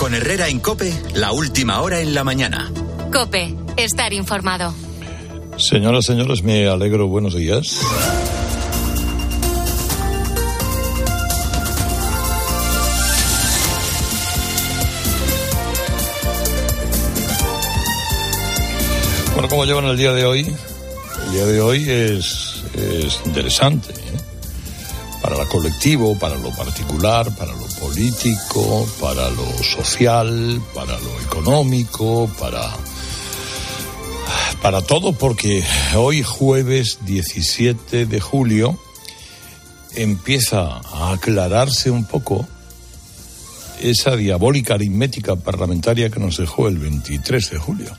Con Herrera en COPE, la última hora en la mañana. COPE, estar informado. Señoras, señores, me alegro. Buenos días. Bueno, ¿cómo llevan el día de hoy? El día de hoy es interesante, ¿eh? Para lo colectivo, para lo particular, para lo político, para lo social, para lo económico, para todo, porque hoy jueves 17 de julio empieza a aclararse un poco esa diabólica aritmética parlamentaria que nos dejó el 23 de julio.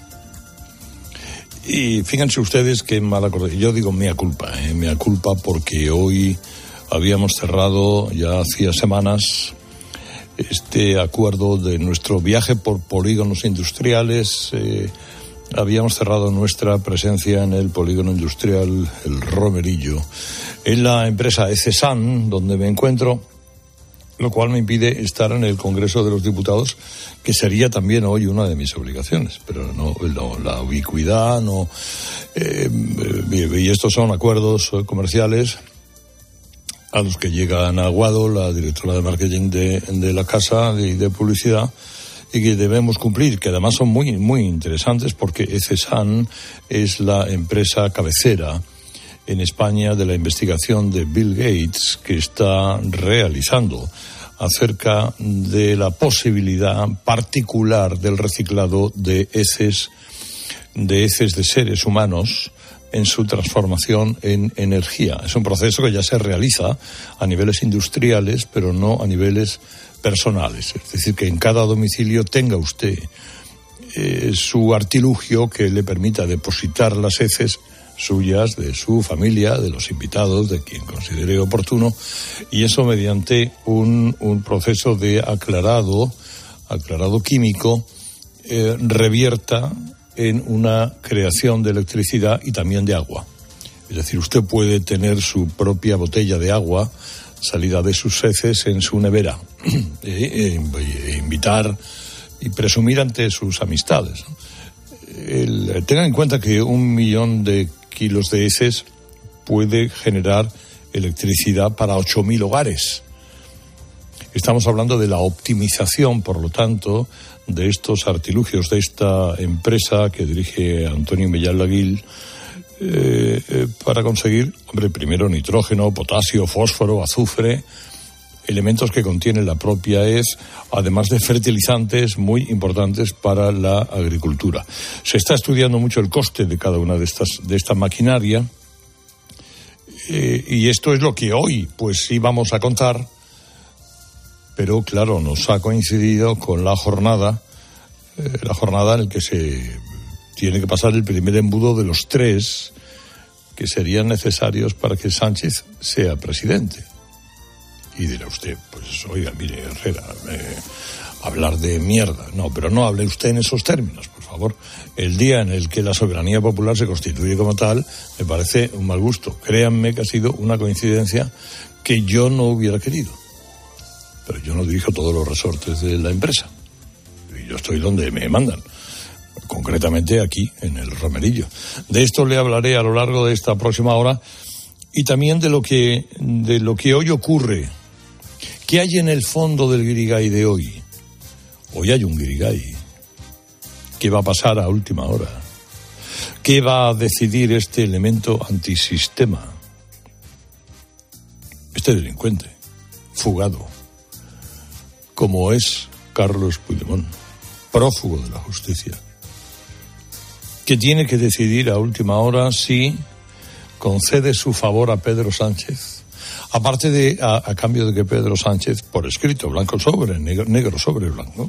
Y fíjense ustedes qué mala cosa. Yo digo mea culpa porque hoy habíamos cerrado ya hacía semanas este acuerdo de nuestro viaje por polígonos industriales. Habíamos cerrado nuestra presencia en el polígono industrial El Romerillo, en la empresa ECESAN, donde me encuentro, lo cual me impide estar en el Congreso de los Diputados, que sería también hoy una de mis obligaciones, pero no la ubicuidad, no. Y estos son acuerdos comerciales a los que llega Ana Aguado, la directora de marketing de la casa y de publicidad, y que debemos cumplir, que además son muy, muy interesantes, porque ECESAN es la empresa cabecera en España de la investigación de Bill Gates, que está realizando acerca de la posibilidad particular del reciclado de heces de seres humanos en su transformación en energía. Es un proceso que ya se realiza a niveles industriales, pero no a niveles personales. Es decir, que en cada domicilio tenga usted su artilugio que le permita depositar las heces suyas, de su familia, de los invitados, de quien considere oportuno, y eso mediante un proceso de aclarado químico, revierta en una creación de electricidad y también de agua. Es decir, usted puede tener su propia botella de agua salida de sus heces en su nevera, invitar y presumir ante sus amistades. Tengan en cuenta que 1 millón de kilos de heces puede generar electricidad para 8.000 hogares. Estamos hablando de la optimización, por lo tanto, de estos artilugios de esta empresa que dirige Antonio Mellán Laguil, para conseguir, primero nitrógeno, potasio, fósforo, azufre, elementos que contiene la propia hez, además de fertilizantes muy importantes para la agricultura. Se está estudiando mucho el coste de cada una de esta maquinaria, y esto es lo que hoy pues sí vamos a contar, pero claro, nos ha coincidido con la jornada en la que se tiene que pasar el primer embudo de los 3 que serían necesarios para que Sánchez sea presidente. Y dirá usted, pues oiga, mire, Herrera, hablar de mierda. No, pero no hable usted en esos términos, por favor. El día en el que la soberanía popular se constituye como tal, me parece un mal gusto. Créanme que ha sido una coincidencia que yo no hubiera querido. Pero yo no dirijo todos los resortes de la empresa. Y yo estoy donde me mandan. Concretamente aquí, en el Romerillo. De esto le hablaré a lo largo de esta próxima hora. Y también de lo que hoy ocurre. ¿Qué hay en el fondo del guirigay de hoy? Hoy hay un guirigay. ¿Qué va a pasar a última hora? ¿Qué va a decidir este elemento antisistema? Este delincuente, fugado, como es Carlos Puigdemont, prófugo de la justicia, que tiene que decidir a última hora si concede su favor a Pedro Sánchez, aparte de a cambio de que Pedro Sánchez, por escrito, blanco sobre negro sobre blanco,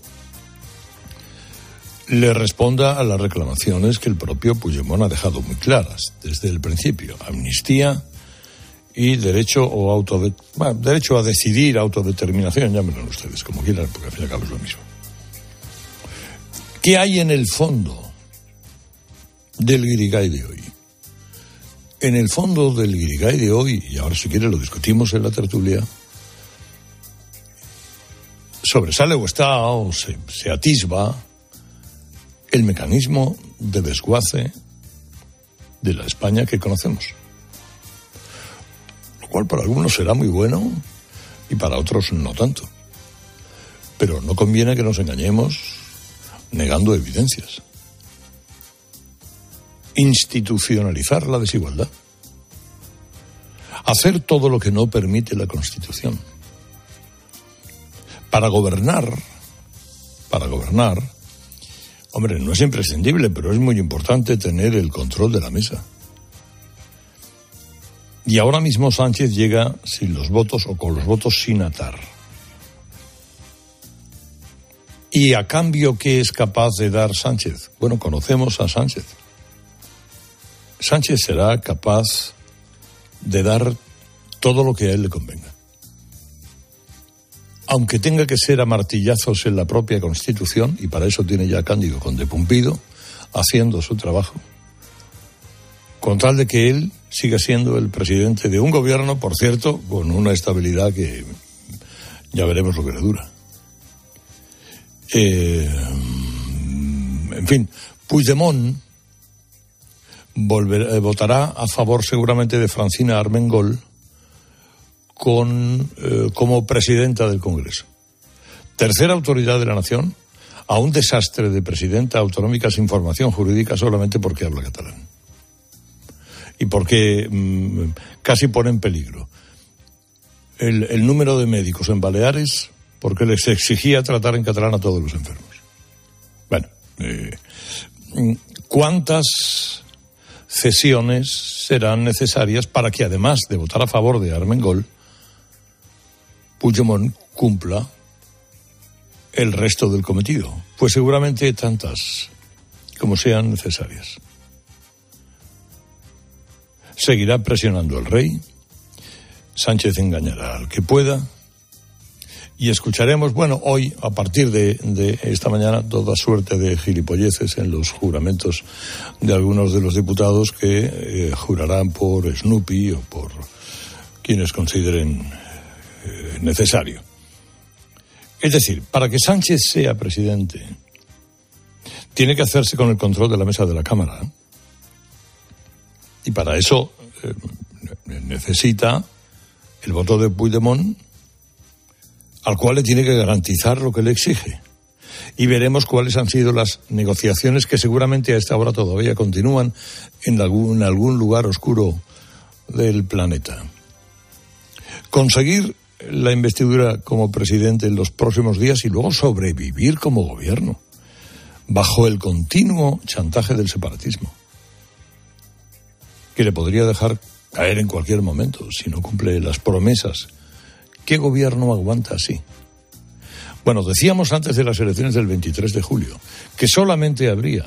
le responda a las reclamaciones que el propio Puigdemont ha dejado muy claras desde el principio: amnistía y derecho a decidir, autodeterminación, llámenlo ustedes como quieran, porque al fin y al cabo es lo mismo. ¿Qué hay en el fondo del guirigay de hoy? En el fondo del guirigay de hoy, y ahora si quiere lo discutimos en la tertulia, sobresale o se atisba el mecanismo de desguace de la España que conocemos. Lo cual para algunos será muy bueno y para otros no tanto. Pero no conviene que nos engañemos negando evidencias. Institucionalizar la desigualdad. Hacer todo lo que no permite la Constitución. Para gobernar, hombre, no es imprescindible, pero es muy importante tener el control de la mesa. Y ahora mismo Sánchez llega sin los votos o con los votos sin atar. ¿Y a cambio qué es capaz de dar Sánchez? Bueno, conocemos a Sánchez. Sánchez será capaz de dar todo lo que a él le convenga. Aunque tenga que ser a martillazos en la propia Constitución, y para eso tiene ya a Cándido Conde Pumpido, haciendo su trabajo, con tal de que él siga siendo el presidente de un gobierno, por cierto, con una estabilidad que ya veremos lo que le dura. En fin, Puigdemont votará a favor seguramente de Francina Armengol como presidenta del Congreso. Tercera autoridad de la nación, a un desastre de presidenta autonómica sin formación jurídica solamente porque habla catalán. Y porque casi pone en peligro el número de médicos en Baleares porque les exigía tratar en catalán a todos los enfermos. Bueno, ¿cuántas cesiones serán necesarias para que, además de votar a favor de Armengol, Puigdemont cumpla el resto del cometido? Pues seguramente tantas como sean necesarias. Seguirá presionando al rey, Sánchez engañará al que pueda, y escucharemos, bueno, hoy, a partir de esta mañana, toda suerte de gilipolleces en los juramentos de algunos de los diputados que jurarán por Snoopy o por quienes consideren necesario. Es decir, para que Sánchez sea presidente, tiene que hacerse con el control de la mesa de la Cámara. Y para eso necesita el voto de Puigdemont, al cual le tiene que garantizar lo que le exige. Y veremos cuáles han sido las negociaciones que seguramente a esta hora todavía continúan en algún lugar oscuro del planeta. Conseguir la investidura como presidente en los próximos días y luego sobrevivir como gobierno, bajo el continuo chantaje del separatismo, que le podría dejar caer en cualquier momento si no cumple las promesas. ¿Qué gobierno aguanta así? Bueno, decíamos antes de las elecciones del 23 de julio que solamente habría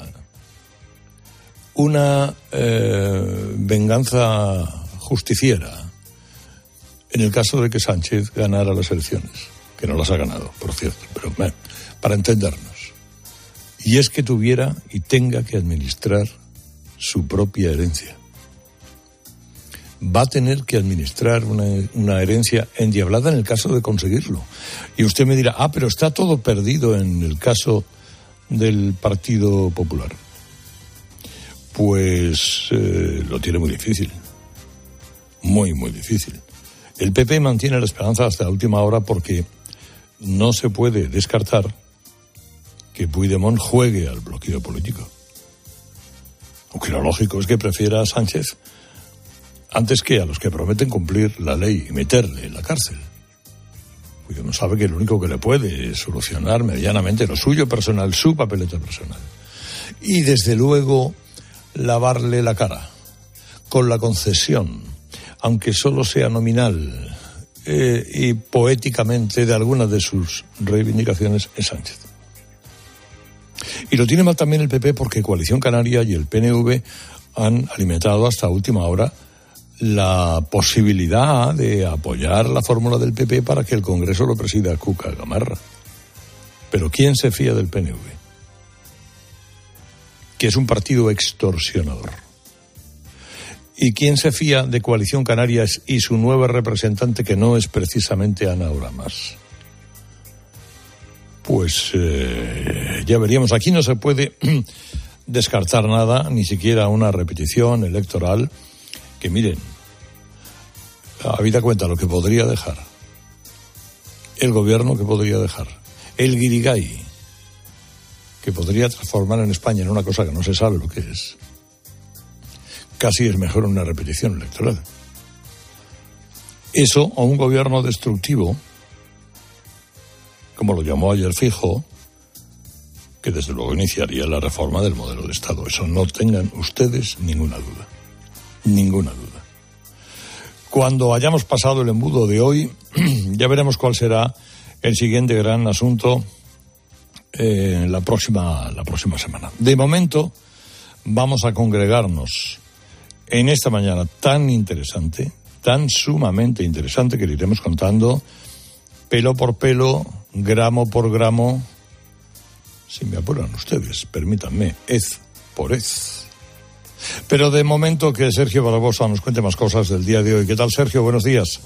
una venganza justiciera en el caso de que Sánchez ganara las elecciones, que no las ha ganado, por cierto, pero bueno, para entendernos. Y es que tuviera y tenga que administrar su propia herencia. Va a tener que administrar una herencia endiablada en el caso de conseguirlo. Y usted me dirá, pero está todo perdido en el caso del Partido Popular. Pues lo tiene muy difícil. Muy, muy difícil. El PP mantiene la esperanza hasta la última hora porque no se puede descartar que Puigdemont juegue al bloqueo político. Aunque lo lógico es que prefiera a Sánchez antes que a los que prometen cumplir la ley y meterle en la cárcel. Puigdemont sabe que lo único que le puede es solucionar medianamente lo suyo personal, su papeleta personal. Y desde luego lavarle la cara con la concesión, aunque solo sea nominal y poéticamente, de algunas de sus reivindicaciones en Sánchez. Y lo tiene mal también el PP porque Coalición Canaria y el PNV han alimentado hasta última hora la posibilidad de apoyar la fórmula del PP para que el Congreso lo presida Cuca Gamarra. Pero ¿quién se fía del PNV? Que es un partido extorsionador. ¿Y quién se fía de Coalición Canarias y su nueva representante, que no es precisamente Ana Oramas? pues ya veríamos. Aquí no se puede descartar nada, ni siquiera una repetición electoral, que miren, habida cuenta lo que podría dejar, el gobierno que podría dejar, el guirigay que podría transformar en España en una cosa que no se sabe lo que es. Casi es mejor una repetición electoral. Eso, o un gobierno destructivo, como lo llamó ayer Fijo, que desde luego iniciaría la reforma del modelo de Estado. Eso no tengan ustedes ninguna duda. Ninguna duda. Cuando hayamos pasado el embudo de hoy, ya veremos cuál será el siguiente gran asunto la próxima semana. De momento, vamos a congregarnos en esta mañana tan interesante, tan sumamente interesante, que le iremos contando pelo por pelo, gramo por gramo, si me apuran ustedes, permítanme, hez por hez. Pero de momento que Sergio Barbosa nos cuente más cosas del día de hoy. ¿Qué tal, Sergio? Buenos días.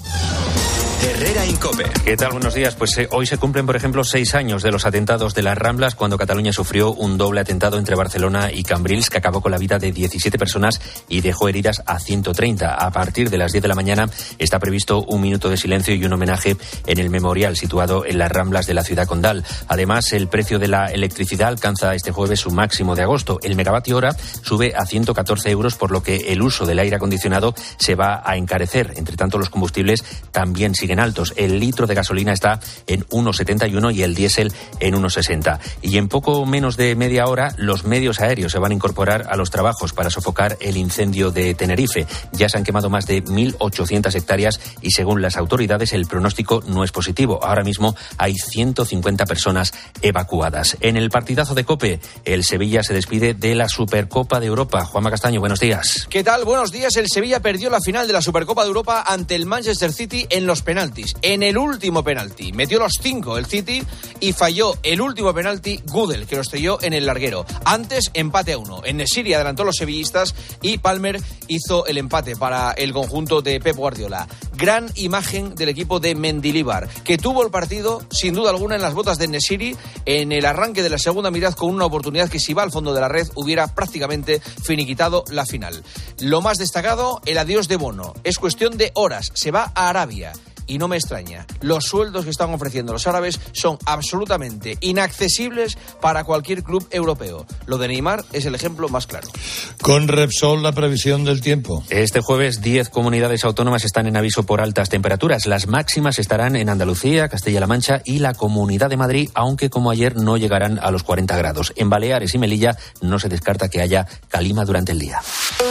Herrera Incope. ¿Qué tal? Buenos días. Pues hoy se cumplen, por ejemplo, 6 años de los atentados de las Ramblas, cuando Cataluña sufrió un doble atentado entre Barcelona y Cambrils, que acabó con la vida de 17 personas y dejó heridas a 130. A partir de las 10 de la mañana está previsto un minuto de silencio y un homenaje en el memorial situado en las Ramblas de la ciudad condal. Además, el precio de la electricidad alcanza este jueves su máximo de agosto. El megavatio hora sube a 114 euros, por lo que el uso del aire acondicionado se va a encarecer. Entre tanto, los combustibles también siguen altos. El litro de gasolina está en 1,71 y el diésel en 1,60. Y en poco menos de media hora, los medios aéreos se van a incorporar a los trabajos para sofocar el incendio de Tenerife. Ya se han quemado más de 1.800 hectáreas y, según las autoridades, el pronóstico no es positivo. Ahora mismo hay 150 personas evacuadas. En el partidazo de COPE, el Sevilla se despide de la Supercopa de Europa. Juanma Castaño, buenos días. ¿Qué tal? Buenos días. El Sevilla perdió la final de la Supercopa de Europa ante el Manchester City en los penaltis. En el último penalti metió los 5 el City y falló el último penalti Gudel, que lo estrelló en el larguero. Antes, empate a 1. En Nesiri adelantó a los sevillistas y Palmer hizo el empate para el conjunto de Pep Guardiola. Gran imagen del equipo de Mendilibar, que tuvo el partido sin duda alguna en las botas de Nesiri en el arranque de la segunda mitad, con una oportunidad que, si va al fondo de la red, hubiera prácticamente finiquitado la final. Lo más destacado, el adiós de Bono. Es cuestión de horas, se va a Arabia. Y no me extraña, los sueldos que están ofreciendo los árabes son absolutamente inaccesibles para cualquier club europeo. Lo de Neymar es el ejemplo más claro. Con Repsol, la previsión del tiempo. Este jueves 10 comunidades autónomas están en aviso por altas temperaturas. Las máximas estarán en Andalucía, Castilla-La Mancha y la Comunidad de Madrid, aunque como ayer no llegarán a los 40 grados. En Baleares y Melilla no se descarta que haya calima durante el día.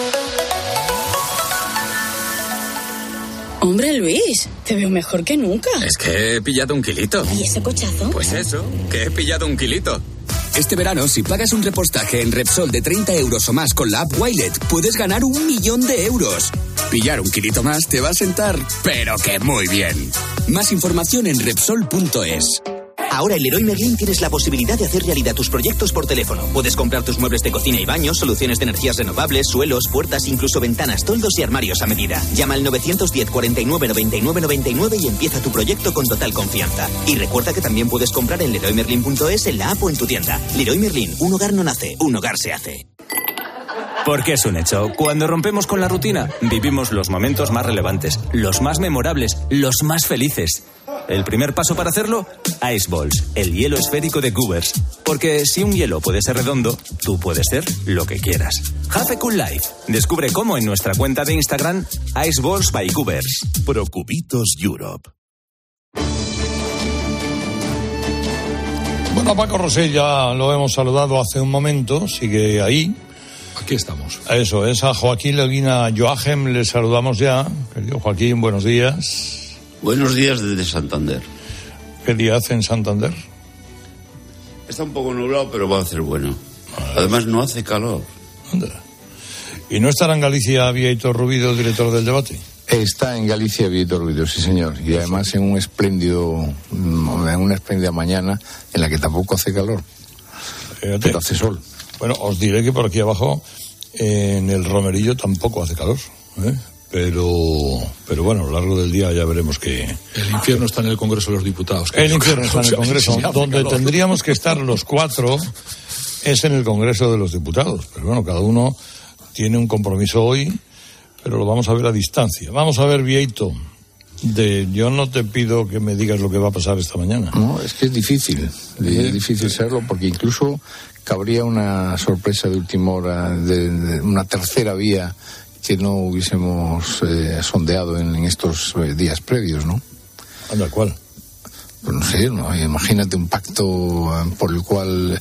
Hombre, Luis, te veo mejor que nunca. Es que he pillado 1 kilito. ¿Y ese cochazo? Pues eso, que he pillado 1 kilito. Este verano, si pagas un repostaje en Repsol de 30 euros o más con la app Wilet, puedes ganar 1 millón de euros. Pillar 1 kilito más te va a sentar, pero que muy bien. Más información en Repsol.es. Ahora en Leroy Merlin tienes la posibilidad de hacer realidad tus proyectos por teléfono. Puedes comprar tus muebles de cocina y baños, soluciones de energías renovables, suelos, puertas, incluso ventanas, toldos y armarios a medida. Llama al 910 49 99 99 y empieza tu proyecto con total confianza. Y recuerda que también puedes comprar en LeroyMerlin.es, en la app o en tu tienda. Leroy Merlin, un hogar no nace, un hogar se hace. Porque es un hecho. Cuando rompemos con la rutina, vivimos los momentos más relevantes, los más memorables, los más felices. El primer paso para hacerlo, Ice Balls, el hielo esférico de Goobers. Porque si un hielo puede ser redondo, tú puedes ser lo que quieras. Have a cool life. Descubre cómo en nuestra cuenta de Instagram, Ice Balls by Goobers. Procubitos Europe. Bueno, Paco Rosell ya lo hemos saludado hace un momento, sigue ahí. Aquí estamos. Eso es, a Joaquín Leguina Joachim le saludamos ya. Querido Joaquín, buenos días. Buenos días desde Santander. ¿Qué día hace en Santander? Está un poco nublado, pero va a hacer bueno. Además, no hace calor. Anda. ¿Y no estará en Galicia Víctor Rubido, director del debate? Está en Galicia Víctor Rubido, sí señor. Y además en una espléndida mañana en la que tampoco hace calor. Fíjate. Pero hace sol. Bueno, os diré que por aquí abajo, en el Romerillo, tampoco hace calor, ¿eh? Pero bueno, a lo largo del día ya veremos que... El infierno está en el Congreso de los Diputados. El infierno está en el Congreso. Donde tendríamos que estar los 4 es en el Congreso de los Diputados. Pero bueno, cada uno tiene un compromiso hoy, pero lo vamos a ver a distancia. Vamos a ver, Vieito, yo no te pido que me digas lo que va a pasar esta mañana. No, es que es difícil serlo, porque incluso cabría una sorpresa de última hora, de una tercera vía que no hubiésemos sondeado en estos días previos, ¿no? Anda, ¿cuál? Pues no sé, ¿no? Imagínate un pacto por el cual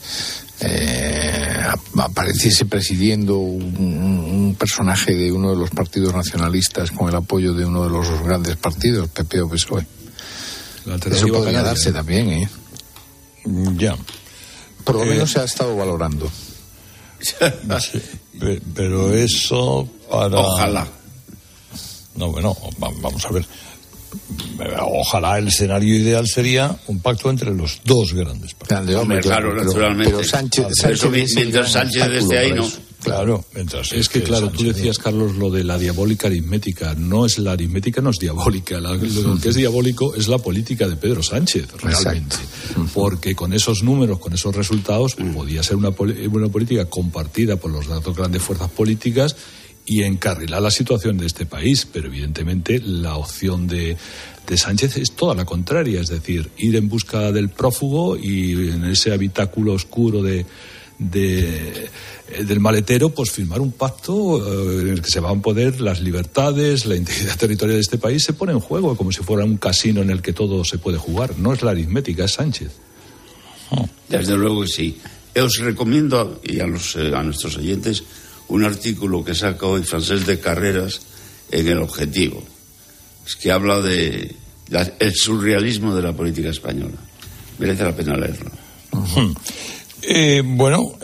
apareciese presidiendo un personaje de uno de los partidos nacionalistas con el apoyo de uno de los grandes partidos, PP o PSOE. Eso podría darse también, ¿eh? Ya. Por lo menos se ha estado valorando. Sí, pero eso para... Ojalá. No, bueno, vamos a ver. Ojalá el escenario ideal sería un pacto entre los 2 grandes partidos. Claro, naturalmente. Pero Sánchez mientras Sánchez esté ahí, no. Claro, mientras es que claro, Sánchez, tú decías, Carlos, lo de la diabólica aritmética. No es la aritmética, no es diabólica. Lo que es diabólico es la política de Pedro Sánchez, realmente. Exacto. Porque con esos números, con esos resultados, podía ser una política compartida por las 2 grandes fuerzas políticas y encarrilar la situación de este país. Pero evidentemente la opción de Sánchez es toda la contraria, es decir, ir en busca del prófugo y en ese habitáculo oscuro del maletero, pues firmar un pacto en el que se van a poder las libertades, la integridad territorial de este país se pone en juego como si fuera un casino en el que todo se puede jugar. No es la aritmética, es Sánchez. Desde luego que sí. Os recomiendo y a nuestros oyentes un artículo que saca hoy Francesc de Carreras en El Objetivo. Es que habla de el surrealismo de la política española. Merece la pena leerlo. Bueno,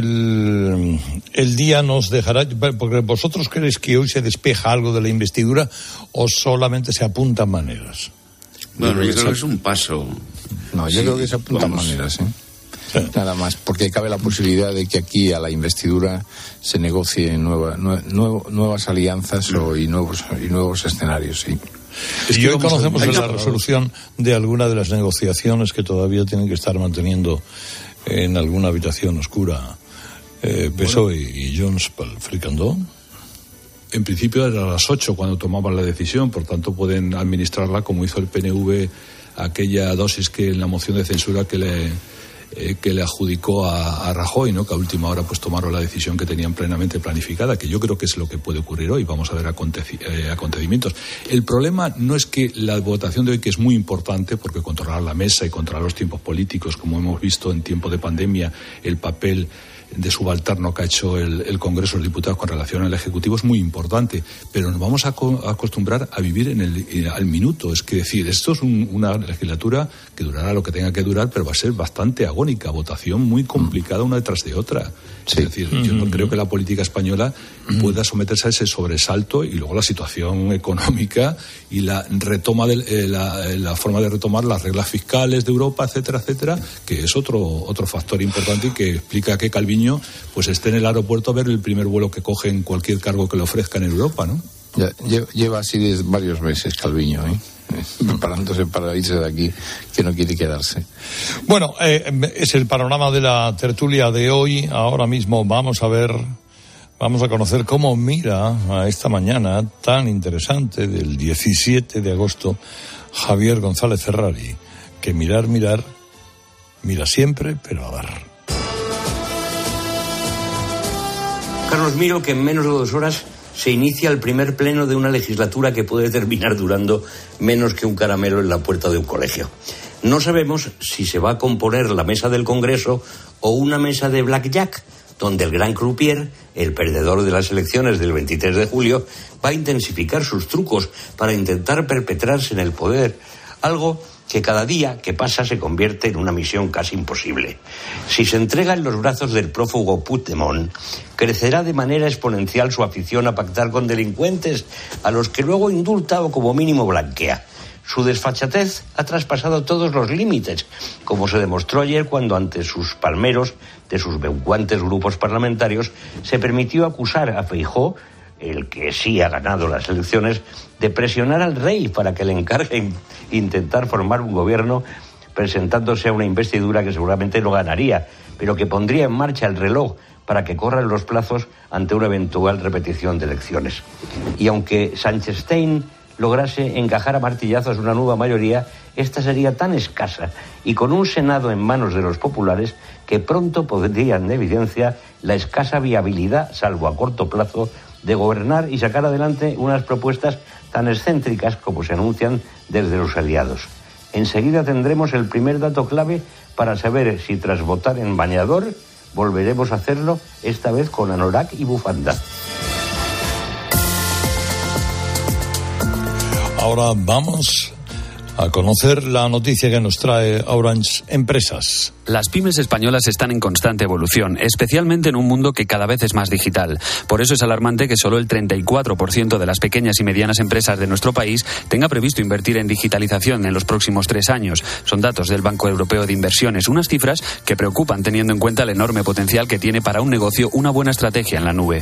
el día nos dejará, porque vosotros creéis que hoy se despeja algo de la investidura o solamente se apuntan maneras. Bueno, yo creo que es un paso. No, yo creo que se apuntan maneras, ¿eh? Sí. Nada más, porque cabe la posibilidad de que aquí a la investidura se negocien nuevas alianzas y nuevos escenarios, sí. Y hoy conocemos la resolución de alguna de las negociaciones que todavía tienen que estar manteniendo en alguna habitación oscura PSOE y Junts pel Fricandó. En principio era a las 8 cuando tomaban la decisión, por tanto pueden administrarla como hizo el PNV aquella dosis que en la moción de censura que le adjudicó a Rajoy, ¿no? Que a última hora pues tomaron la decisión que tenían plenamente planificada, que yo creo que es lo que puede ocurrir hoy. Vamos a ver acontecimientos. El problema no es que la votación de hoy, que es muy importante, porque controlar la mesa y controlar los tiempos políticos, como hemos visto en tiempo de pandemia, el papel de subalterno que ha hecho el Congreso de los Diputados con relación al Ejecutivo es muy importante, pero nos vamos a acostumbrar a vivir al minuto. Es que decir, esto es una legislatura que durará lo que tenga que durar, pero va a ser bastante agónica, votación muy complicada una detrás de otra. Sí. Es decir, yo no creo que la política española pueda someterse a ese sobresalto y luego la situación económica y la retoma la forma de retomar las reglas fiscales de Europa, etcétera, etcétera, que es otro factor importante y que explica que Calviño pues esté en el aeropuerto a ver el primer vuelo que coge en cualquier cargo que le ofrezcan en Europa, ¿no? Ya, lleva así desde varios meses Calviño, preparándose para irse de aquí, que no quiere quedarse. Bueno, es el panorama de la tertulia de hoy. Ahora mismo vamos a conocer cómo mira a esta mañana tan interesante del 17 de agosto Javier González Ferrari, que mirar, mira siempre, pero a dar. Carlos, miro que en menos de 2 horas se inicia el primer pleno de una legislatura que puede terminar durando menos que un caramelo en la puerta de un colegio. No sabemos si se va a componer la mesa del Congreso o una mesa de blackjack, donde el gran croupier, el perdedor de las elecciones del 23 de julio, va a intensificar sus trucos para intentar perpetrarse en el poder, algo que cada día que pasa se convierte en una misión casi imposible. Si se entrega en los brazos del prófugo Puigdemont, crecerá de manera exponencial su afición a pactar con delincuentes, a los que luego indulta o como mínimo blanquea. Su desfachatez ha traspasado todos los límites, como se demostró ayer cuando ante sus palmeros de sus menguantes grupos parlamentarios se permitió acusar a Feijóo el que sí ha ganado las elecciones, de presionar al rey para que le encarguen intentar formar un gobierno presentándose a una investidura que seguramente no ganaría, pero que pondría en marcha el reloj para que corran los plazos ante una eventual repetición de elecciones. Y aunque Sánchez-Stein lograse encajar a martillazos una nueva mayoría, esta sería tan escasa y con un Senado en manos de los populares que pronto pondría en evidencia la escasa viabilidad, salvo a corto plazo, de gobernar y sacar adelante unas propuestas tan excéntricas como se anuncian desde los aliados. Enseguida tendremos el primer dato clave para saber si tras votar en bañador volveremos a hacerlo, esta vez con anorak y bufanda. Ahora vamos a conocer la noticia que nos trae Orange Empresas. Las pymes españolas están en constante evolución, especialmente en un mundo que cada vez es más digital. Por eso es alarmante que solo el 34% de las pequeñas y medianas empresas de nuestro país tenga previsto invertir en digitalización en los próximos 3 años. Son datos del Banco Europeo de Inversiones, unas cifras que preocupan teniendo en cuenta el enorme potencial que tiene para un negocio una buena estrategia en la nube.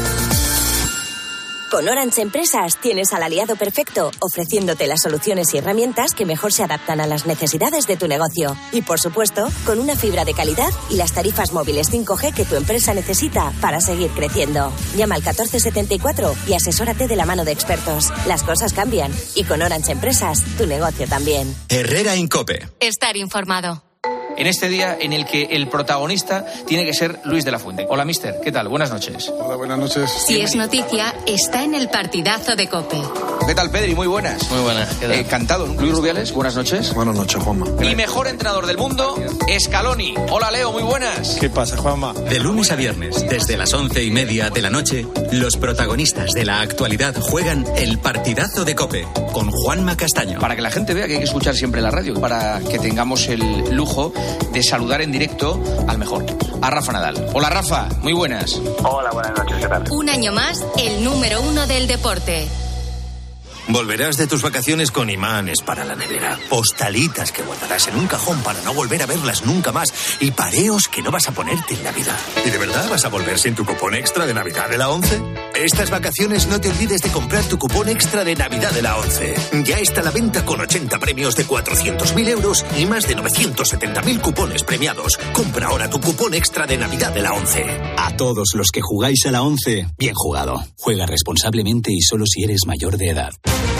Con Orange Empresas tienes al aliado perfecto, ofreciéndote las soluciones y herramientas que mejor se adaptan a las necesidades de tu negocio. Y por supuesto, con una fibra de calidad y las tarifas móviles 5G que tu empresa necesita para seguir creciendo. Llama al 1474 y asesórate de la mano de expertos. Las cosas cambian y con Orange Empresas, tu negocio también. Herrera Incope. Estar informado. En este día en el que el protagonista tiene que ser Luis de la Fuente. Hola, mister. ¿Qué tal? Buenas noches. Hola, buenas noches. Si es noticia, está en el partidazo de COPE. ¿Qué tal, Pedri? Muy buenas. Muy buenas. Encantado. Luis Rubiales, buenas noches. Buenas noches, Juanma. Mi mejor entrenador del mundo, Scaloni. Hola, Leo. Muy buenas. ¿Qué pasa, Juanma? De lunes a viernes, desde las 11:30 de la noche, los protagonistas de la actualidad juegan el partidazo de COPE con Juanma Castaño. Para que la gente vea que hay que escuchar siempre la radio, para que tengamos el lujo de saludar en directo al mejor, a Rafa Nadal. Hola, Rafa. Muy buenas. Hola, buenas noches. ¿Qué tal? Un año más, el número 1 del deporte. Volverás de tus vacaciones con imanes para la nevera, postalitas que guardarás en un cajón para no volver a verlas nunca más y pareos que no vas a ponerte en Navidad. ¿Y de verdad vas a volver sin tu cupón extra de Navidad de la 11? Estas vacaciones no te olvides de comprar tu cupón extra de Navidad de la 11. Ya está a la venta con 80 premios de 400.000 euros y más de 970.000 cupones premiados. Compra ahora tu cupón extra de Navidad de la 11. A todos los que jugáis a la 11, bien jugado. Juega responsablemente y solo si eres mayor de edad.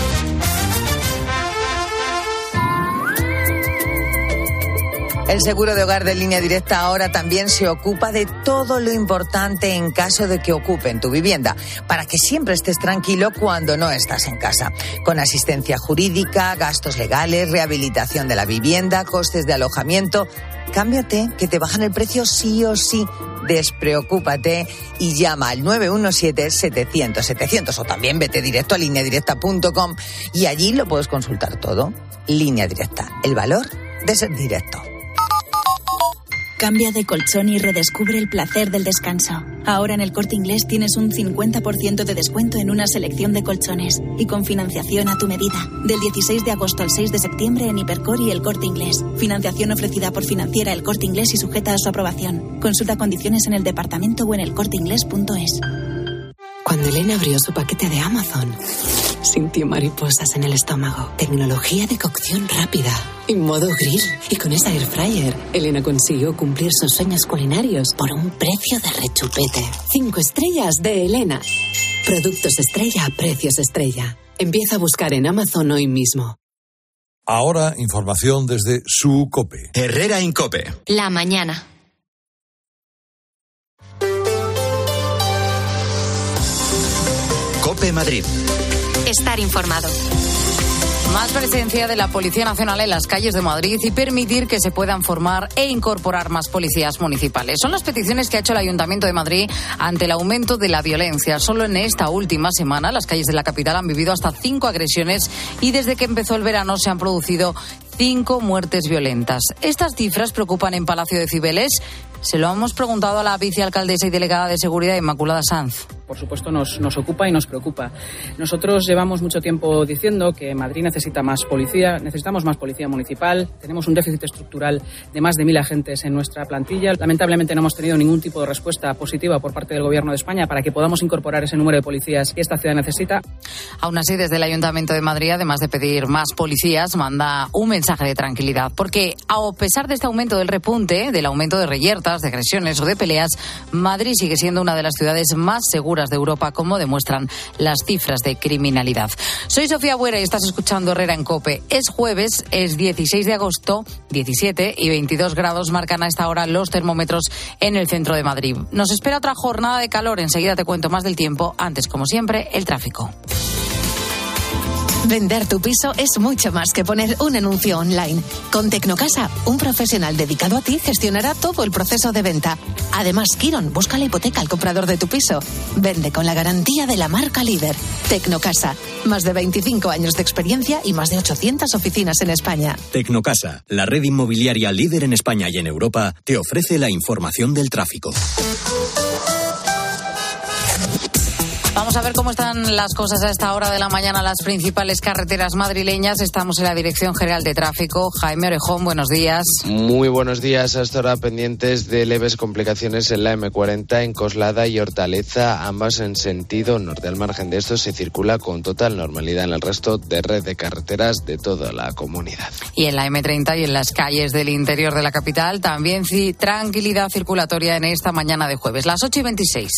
El seguro de hogar de Línea Directa ahora también se ocupa de todo lo importante en caso de que ocupen tu vivienda, para que siempre estés tranquilo cuando no estás en casa. Con asistencia jurídica, gastos legales, rehabilitación de la vivienda, costes de alojamiento. Cámbiate, que te bajan el precio sí o sí. Despreocúpate y llama al 917-700-700 o también vete directo a lineadirecta.com y allí lo puedes consultar todo. Línea Directa, el valor de ser directo. Cambia de colchón y redescubre el placer del descanso. Ahora en el Corte Inglés tienes un 50% de descuento en una selección de colchones y con financiación a tu medida. Del 16 de agosto al 6 de septiembre en Hipercor y el Corte Inglés. Financiación ofrecida por Financiera El Corte Inglés y sujeta a su aprobación. Consulta condiciones en el departamento o en elcorteinglés.es. Cuando Elena abrió su paquete de Amazon, sintió mariposas en el estómago. Tecnología de cocción rápida y modo grill. Y con esa air fryer, Elena consiguió cumplir sus sueños culinarios por un precio de rechupete. 5 estrellas de Elena. Productos estrella a precios estrella. Empieza a buscar en Amazon hoy mismo. Ahora, información desde su COPE. Herrera Incope. La mañana. COPE Madrid. Estar informado. Más presencia de la Policía Nacional en las calles de Madrid y permitir que se puedan formar e incorporar más policías municipales. Son las peticiones que ha hecho el Ayuntamiento de Madrid ante el aumento de la violencia. Solo en esta última semana las calles de la capital han vivido hasta 5 agresiones y desde que empezó el verano se han producido 5 muertes violentas. Estas cifras preocupan en Palacio de Cibeles. Se lo hemos preguntado a la vicealcaldesa y delegada de Seguridad, Inmaculada Sanz. por supuesto nos ocupa y nos preocupa. Nosotros llevamos mucho tiempo diciendo que Madrid necesita más policía, necesitamos más policía municipal, tenemos un déficit estructural de más de 1.000 agentes en nuestra plantilla. Lamentablemente no hemos tenido ningún tipo de respuesta positiva por parte del Gobierno de España para que podamos incorporar ese número de policías que esta ciudad necesita. Aún así, desde el Ayuntamiento de Madrid, además de pedir más policías, manda un mensaje de tranquilidad, porque a pesar de este aumento del repunte, del aumento de reyertas, de agresiones o de peleas, Madrid sigue siendo una de las ciudades más seguras de Europa, como demuestran las cifras de criminalidad. Soy Sofía Buera y estás escuchando Herrera en COPE. Es jueves, es 16 de agosto, 17 y 22 grados marcan a esta hora los termómetros en el centro de Madrid. Nos espera otra jornada de calor, enseguida te cuento más del tiempo. Antes, como siempre, el tráfico. Vender tu piso es mucho más que poner un anuncio online. Con Tecnocasa, un profesional dedicado a ti gestionará todo el proceso de venta. Además, Kiron busca la hipoteca al comprador de tu piso. Vende con la garantía de la marca líder. Tecnocasa, más de 25 años de experiencia y más de 800 oficinas en España. Tecnocasa, la red inmobiliaria líder en España y en Europa, te ofrece la información del tráfico. Vamos a ver cómo están las cosas a esta hora de la mañana en las principales carreteras madrileñas. Estamos en la Dirección General de Tráfico. Jaime Orejón, buenos días. Muy buenos días. Hasta ahora pendientes de leves complicaciones en la M40 en Coslada y Hortaleza, ambas en sentido norte. Al margen de esto se circula con total normalidad en el resto de red de carreteras de toda la comunidad. Y en la M30 y en las calles del interior de la capital también tranquilidad circulatoria en esta mañana de jueves, las 8:26.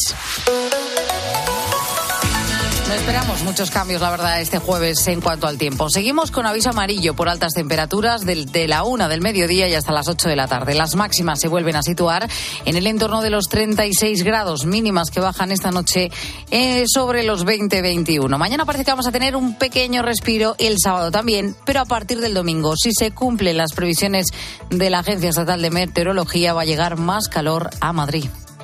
No esperamos muchos cambios, la verdad, este jueves en cuanto al tiempo. Seguimos con aviso amarillo por altas temperaturas de la 1 del mediodía y hasta las 8 de la tarde. Las máximas se vuelven a situar en el entorno de los 36 grados, mínimas que bajan esta noche sobre los 20-21. Mañana parece que vamos a tener un pequeño respiro, el sábado también, pero a partir del domingo, si se cumplen las previsiones de la Agencia Estatal de Meteorología, va a llegar más calor a Madrid.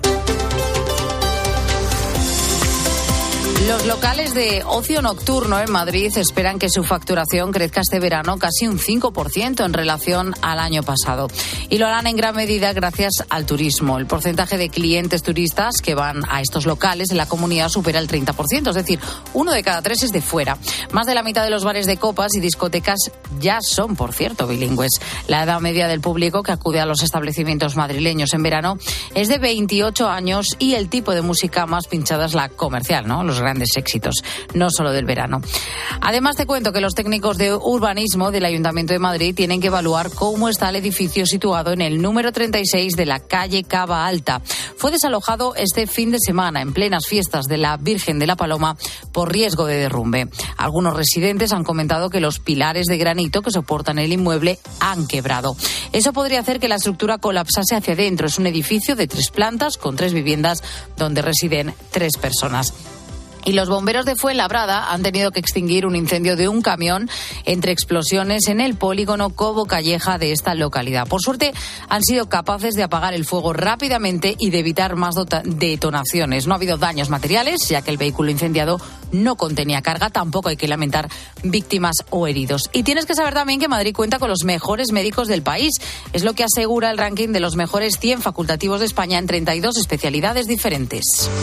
Los locales de ocio nocturno en Madrid esperan que su facturación crezca este verano casi un 5% en relación al año pasado. Y lo harán en gran medida gracias al turismo. El porcentaje de clientes turistas que van a estos locales en la comunidad supera el 30%, es decir, 1 de cada 3 es de fuera. Más de la mitad de los bares de copas y discotecas ya son, por cierto, bilingües. La edad media del público que acude a los establecimientos madrileños en verano es de 28 años y el tipo de música más pinchada es la comercial, ¿no? Los grandes éxitos, no solo del verano. Además, te cuento que los técnicos de urbanismo del Ayuntamiento de Madrid tienen que evaluar cómo está el edificio situado en el número 36 de la calle Cava Alta. Fue desalojado este fin de semana en plenas fiestas de la Virgen de la Paloma por riesgo de derrumbe. Algunos residentes han comentado que los pilares de granito que soportan el inmueble han quebrado. Eso podría hacer que la estructura colapsase hacia adentro. Es un edificio de 3 plantas con 3 viviendas donde residen 3 personas. Y los bomberos de Fuenlabrada han tenido que extinguir un incendio de un camión entre explosiones en el polígono Cobo Calleja de esta localidad. Por suerte, han sido capaces de apagar el fuego rápidamente y de evitar más detonaciones. No ha habido daños materiales, ya que el vehículo incendiado no contenía carga. Tampoco hay que lamentar víctimas o heridos. Y tienes que saber también que Madrid cuenta con los mejores médicos del país. Es lo que asegura el ranking de los mejores 100 facultativos de España en 32 especialidades diferentes.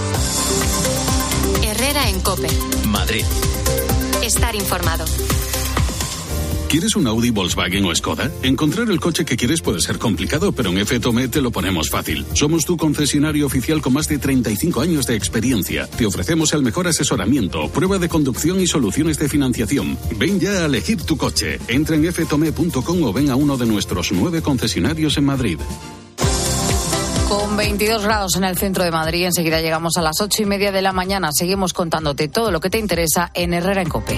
Herrera en COPE. Madrid. Estar informado. ¿Quieres un Audi, Volkswagen o Skoda? Encontrar el coche que quieres puede ser complicado, pero en FTOME te lo ponemos fácil. Somos tu concesionario oficial con más de 35 años de experiencia. Te ofrecemos el mejor asesoramiento, prueba de conducción y soluciones de financiación. Ven ya a elegir tu coche. Entra en ftome.com o ven a uno de nuestros 9 concesionarios en Madrid. Con 22 grados en el centro de Madrid, enseguida llegamos a las 8:30 de la mañana. Seguimos contándote todo lo que te interesa en Herrera en COPE.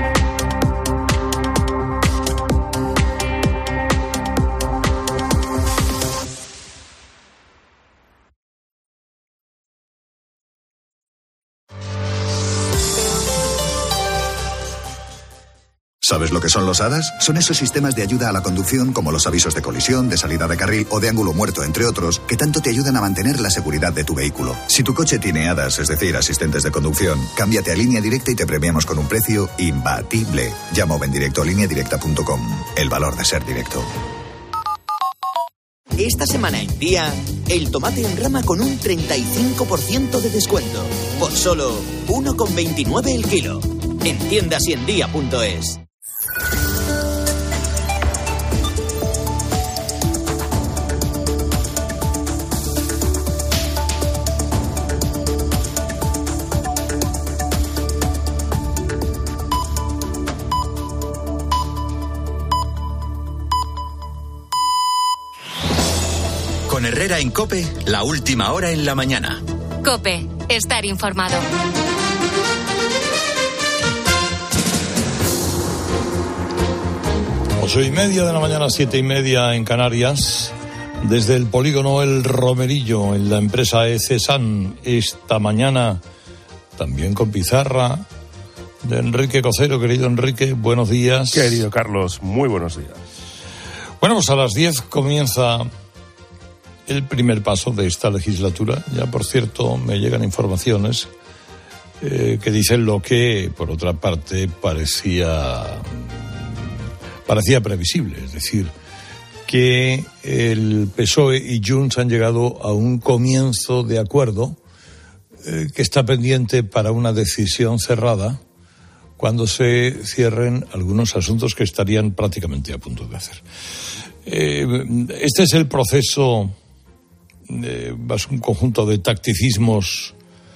¿Sabes lo que son los ADAS? Son esos sistemas de ayuda a la conducción como los avisos de colisión, de salida de carril o de ángulo muerto, entre otros, que tanto te ayudan a mantener la seguridad de tu vehículo. Si tu coche tiene ADAS, es decir, asistentes de conducción, cámbiate a Línea Directa y te premiamos con un precio imbatible. Llama o ven directo a lineadirecta.com. El valor de ser directo. Esta semana en Día, el tomate en rama con un 35% de descuento. Por solo 1,29 el kilo. En tiendas y en día.es. Con Herrera en COPE, la última hora en la mañana. COPE, estar informado. 8:30 de la mañana, 7:30 en Canarias. Desde el polígono El Romerillo, en la empresa ECESAN, esta mañana también con pizarra de Enrique Cocero. Querido Enrique, buenos días. Querido Carlos, muy buenos días. Bueno, pues a las 10 comienza el primer paso de esta legislatura. Ya, por cierto, me llegan informaciones que dicen lo que, por otra parte, parecía previsible. Es decir, que el PSOE y Junts han llegado a un comienzo de acuerdo que está pendiente para una decisión cerrada cuando se cierren algunos asuntos que estarían prácticamente a punto de hacer. Este es el proceso, es un conjunto de tacticismos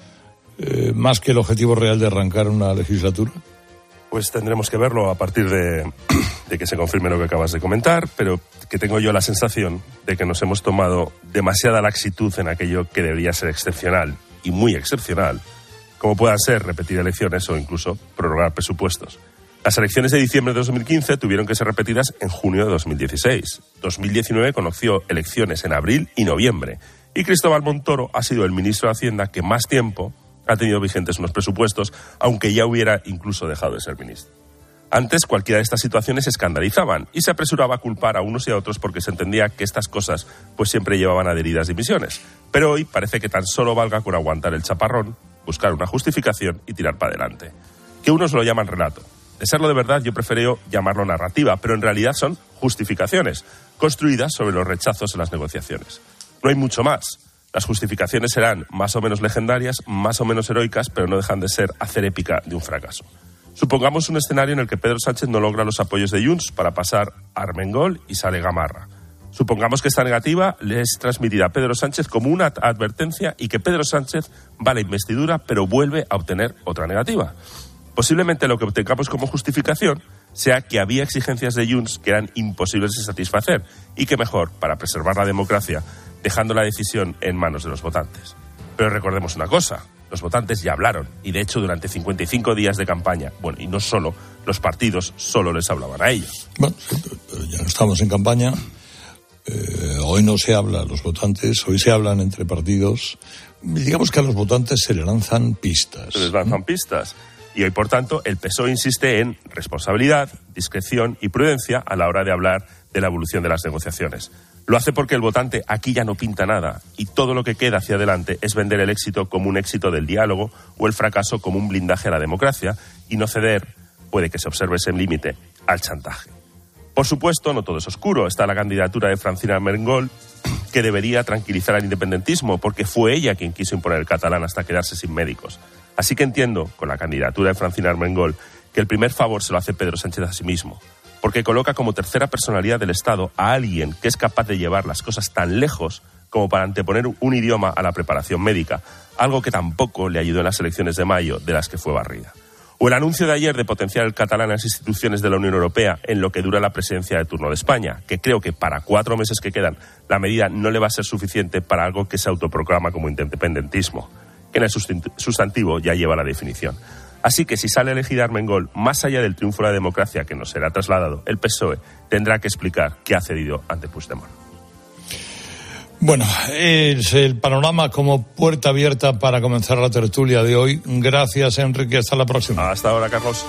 más que el objetivo real de arrancar una legislatura. Pues tendremos que verlo a partir de que se confirme lo que acabas de comentar, pero que tengo yo la sensación de que nos hemos tomado demasiada laxitud en aquello que debería ser excepcional, y muy excepcional, como puedan ser repetir elecciones o incluso prorrogar presupuestos. Las elecciones de diciembre de 2015 tuvieron que ser repetidas en junio de 2016. 2019 conoció elecciones en abril y noviembre, y Cristóbal Montoro ha sido el ministro de Hacienda que más tiempo ha tenido vigentes unos presupuestos, aunque ya hubiera incluso dejado de ser ministro. Antes, cualquiera de estas situaciones escandalizaban y se apresuraba a culpar a unos y a otros porque se entendía que estas cosas pues siempre llevaban adheridas dimisiones. Pero hoy parece que tan solo valga con aguantar el chaparrón, buscar una justificación y tirar para adelante. Que unos lo llaman relato. De serlo de verdad, yo prefiero llamarlo narrativa, pero en realidad son justificaciones, construidas sobre los rechazos en las negociaciones. No hay mucho más. Las justificaciones serán más o menos legendarias, más o menos heroicas, pero no dejan de ser hacer épica de un fracaso. Supongamos un escenario en el que Pedro Sánchez no logra los apoyos de Junts para pasar a Armengol y sale Gamarra. Supongamos que esta negativa le es transmitida a Pedro Sánchez como una advertencia y que Pedro Sánchez va a la investidura, pero vuelve a obtener otra negativa. Posiblemente lo que obtengamos como justificación sea que había exigencias de Junts que eran imposibles de satisfacer y que mejor, para preservar la democracia, dejando la decisión en manos de los votantes. Pero recordemos una cosa, los votantes ya hablaron, y de hecho durante 55 días de campaña, bueno, y no solo, los partidos solo les hablaban a ellos. Bueno, ya no estamos en campaña, hoy no se habla a los votantes, hoy se hablan entre partidos. Digamos que a los votantes se les lanzan pistas. Se les lanzan pistas. Y hoy, por tanto, el PSOE insiste en responsabilidad, discreción y prudencia a la hora de hablar de la evolución de las negociaciones. Lo hace porque el votante aquí ya no pinta nada y todo lo que queda hacia adelante es vender el éxito como un éxito del diálogo o el fracaso como un blindaje a la democracia y no ceder, puede que se observe ese límite, al chantaje. Por supuesto, no todo es oscuro. Está la candidatura de Francina Armengol, que debería tranquilizar al independentismo porque fue ella quien quiso imponer el catalán hasta quedarse sin médicos. Así que entiendo, con la candidatura de Francina Armengol, que el primer favor se lo hace Pedro Sánchez a sí mismo, porque coloca como tercera personalidad del Estado a alguien que es capaz de llevar las cosas tan lejos como para anteponer un idioma a la preparación médica, algo que tampoco le ayudó en las elecciones de mayo de las que fue barrida. O el anuncio de ayer de potenciar el catalán en las instituciones de la Unión Europea en lo que dura la presidencia de turno de España, que creo que para 4 meses que quedan la medida no le va a ser suficiente para algo que se autoproclama como independentismo, que en el sustantivo ya lleva la definición. Así que si sale elegida Armengol, más allá del triunfo de la democracia que nos será trasladado, el PSOE tendrá que explicar que ha cedido ante Puigdemont. Bueno, es el panorama como puerta abierta para comenzar la tertulia de hoy. Gracias, Enrique. Hasta la próxima. Hasta ahora, Carlos.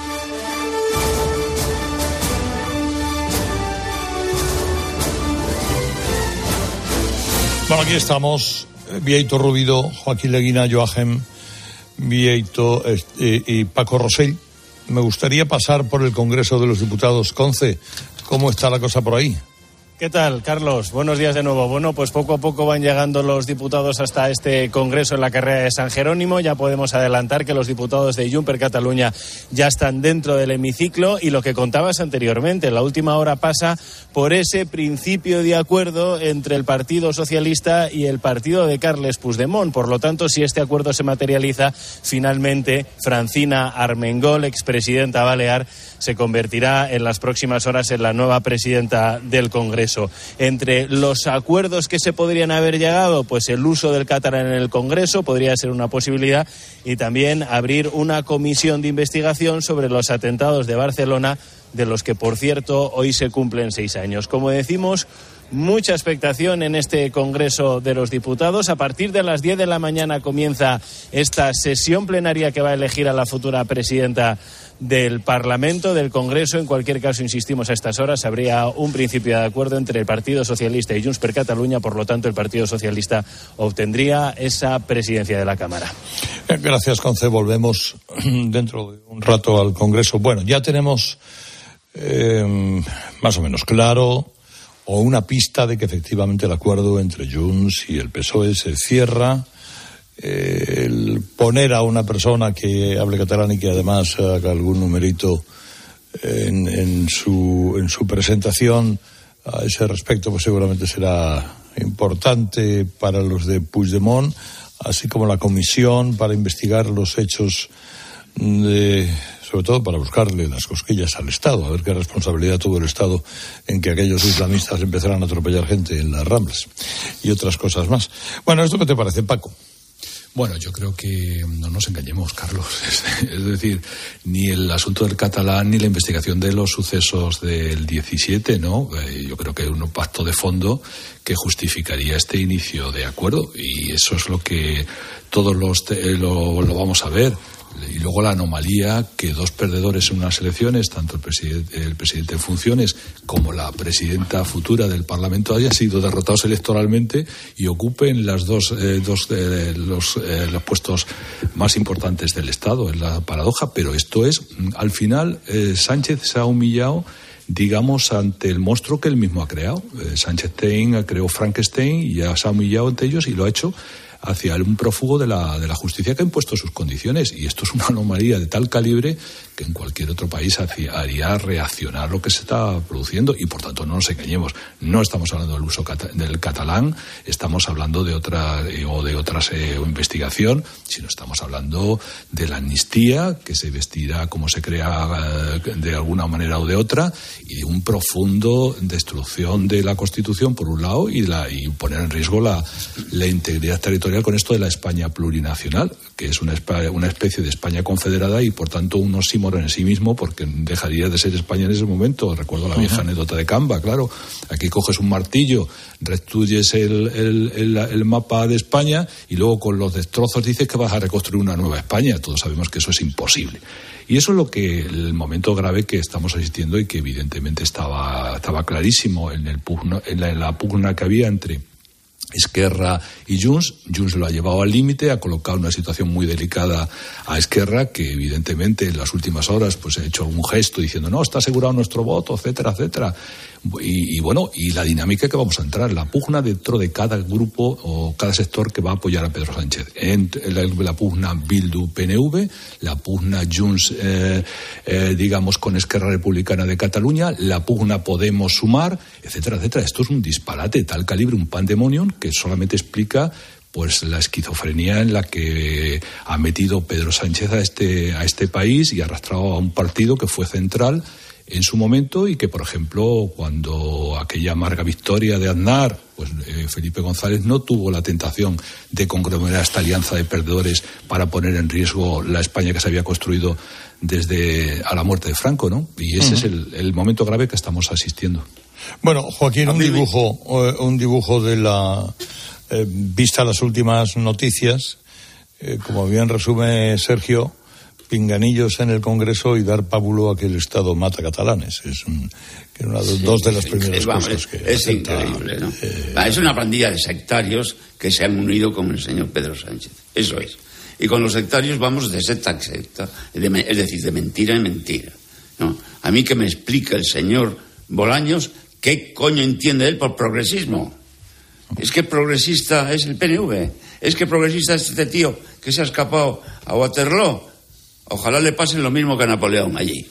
Bueno, aquí estamos. Bieito Rubido, Joaquín Leguina, Joachim Bieito y Paco Rosell. Me gustaría pasar por el Congreso de los Diputados. Conce, ¿cómo está la cosa por ahí? ¿Qué tal, Carlos? Buenos días de nuevo. Bueno, pues poco a poco van llegando los diputados hasta este congreso en la carrera de San Jerónimo. Ya podemos adelantar que los diputados de Junts per Catalunya ya están dentro del hemiciclo y lo que contabas anteriormente, la última hora pasa por ese principio de acuerdo entre el Partido Socialista y el partido de Carles Puigdemont. Por lo tanto, si este acuerdo se materializa, finalmente Francina Armengol, expresidenta balear, se convertirá en las próximas horas en la nueva presidenta del Congreso. Entre los acuerdos que se podrían haber llegado, pues el uso del catalán en el Congreso podría ser una posibilidad, y también abrir una comisión de investigación sobre los atentados de Barcelona, de los que, por cierto, hoy se cumplen 6 años. Como decimos, mucha expectación en este Congreso de los Diputados. A partir de las 10 de la mañana comienza esta sesión plenaria que va a elegir a la futura presidenta del Parlamento, del Congreso. En cualquier caso, insistimos, a estas horas habría un principio de acuerdo entre el Partido Socialista y Junts per Catalunya. Por lo tanto, el Partido Socialista obtendría esa presidencia de la Cámara. Gracias, Conce. Volvemos dentro de un rato al Congreso. Bueno, ya tenemos más o menos claro, o una pista de que efectivamente el acuerdo entre Junts y el PSOE se cierra. El poner a una persona que hable catalán y que además haga algún numerito en su presentación a ese respecto, pues seguramente será importante para los de Puigdemont, así como la comisión para investigar los hechos sobre todo para buscarle las cosquillas al Estado, a ver qué responsabilidad tuvo el Estado en que aquellos islamistas empezaran a atropellar gente en las Ramblas y otras cosas más. Bueno, ¿esto qué te parece, Paco? Bueno, yo creo que no nos engañemos, Carlos. Es decir, ni el asunto del catalán ni la investigación de los sucesos del 17, ¿no? Yo creo que hay un pacto de fondo que justificaría este inicio de acuerdo, y eso es lo que todos lo vamos a ver. Y luego la anomalía que dos perdedores en unas elecciones, tanto el presidente en funciones como la presidenta futura del Parlamento, hayan sido derrotados electoralmente y ocupen los puestos más importantes del Estado. Es la paradoja, pero esto es, al final, Sánchez se ha humillado, digamos, ante el monstruo que él mismo ha creado. Sánchez creó Frankenstein y ya se ha humillado ante ellos, y lo ha hecho hacia un prófugo de la justicia que ha impuesto sus condiciones. Y esto es una anomalía de tal calibre que en cualquier otro país haría reaccionar lo que se está produciendo. Y por tanto, no nos engañemos, no estamos hablando del uso del catalán, estamos hablando de otra investigación, sino estamos hablando de la amnistía, que se vestirá como se crea de alguna manera o de otra, y de un profundo destrucción de la Constitución por un lado, y poner en riesgo la integridad territorial con esto de la España plurinacional, que es una especie de España confederada y por tanto un oxímoron en sí mismo, porque dejaría de ser España en ese momento. Recuerdo la vieja anécdota de Camba, claro. Aquí coges un martillo, restruyes el mapa de España y luego con los destrozos dices que vas a reconstruir una nueva España. Todos sabemos que eso es imposible. Y eso es el momento grave que estamos asistiendo, y que evidentemente estaba clarísimo en la pugna que había entre Esquerra y Junts. Junts lo ha llevado al límite, ha colocado en una situación muy delicada a Esquerra, que evidentemente en las últimas horas pues ha hecho algún gesto diciendo no, está asegurado nuestro voto, etcétera, etcétera. Y bueno, y la dinámica que vamos a entrar, la pugna dentro de cada grupo o cada sector que va a apoyar a Pedro Sánchez. La pugna Bildu-PNV, la pugna Junts, digamos, con Esquerra Republicana de Cataluña, la pugna Podemos-Sumar, etcétera, etcétera. Esto es un disparate de tal calibre, un pandemonium que solamente explica pues la esquizofrenia en la que ha metido Pedro Sánchez a este país, y ha arrastrado a un partido que fue central en su momento, y que, por ejemplo, cuando aquella amarga victoria de Aznar, pues Felipe González no tuvo la tentación de conglomerar esta alianza de perdedores para poner en riesgo la España que se había construido desde a la muerte de Franco, ¿no? Y ese es el momento grave que estamos asistiendo. Bueno, Joaquín, un dibujo de la vista las últimas noticias, como bien resume Sergio, pinganillos en el Congreso y dar pábulo a que el Estado mata catalanes. Dos de las primeras cosas que... Es increíble, ¿no? Es una pandilla de sectarios que se han unido con el señor Pedro Sánchez. Eso es. Y con los sectarios vamos de secta a secta, es decir, de mentira en mentira, ¿no? A mí que me explica el señor Bolaños ¿Qué coño entiende él por progresismo? Es que progresista es el PNV. Es que progresista es este tío que se ha escapado a Waterloo. Ojalá le pase lo mismo que a Napoleón allí.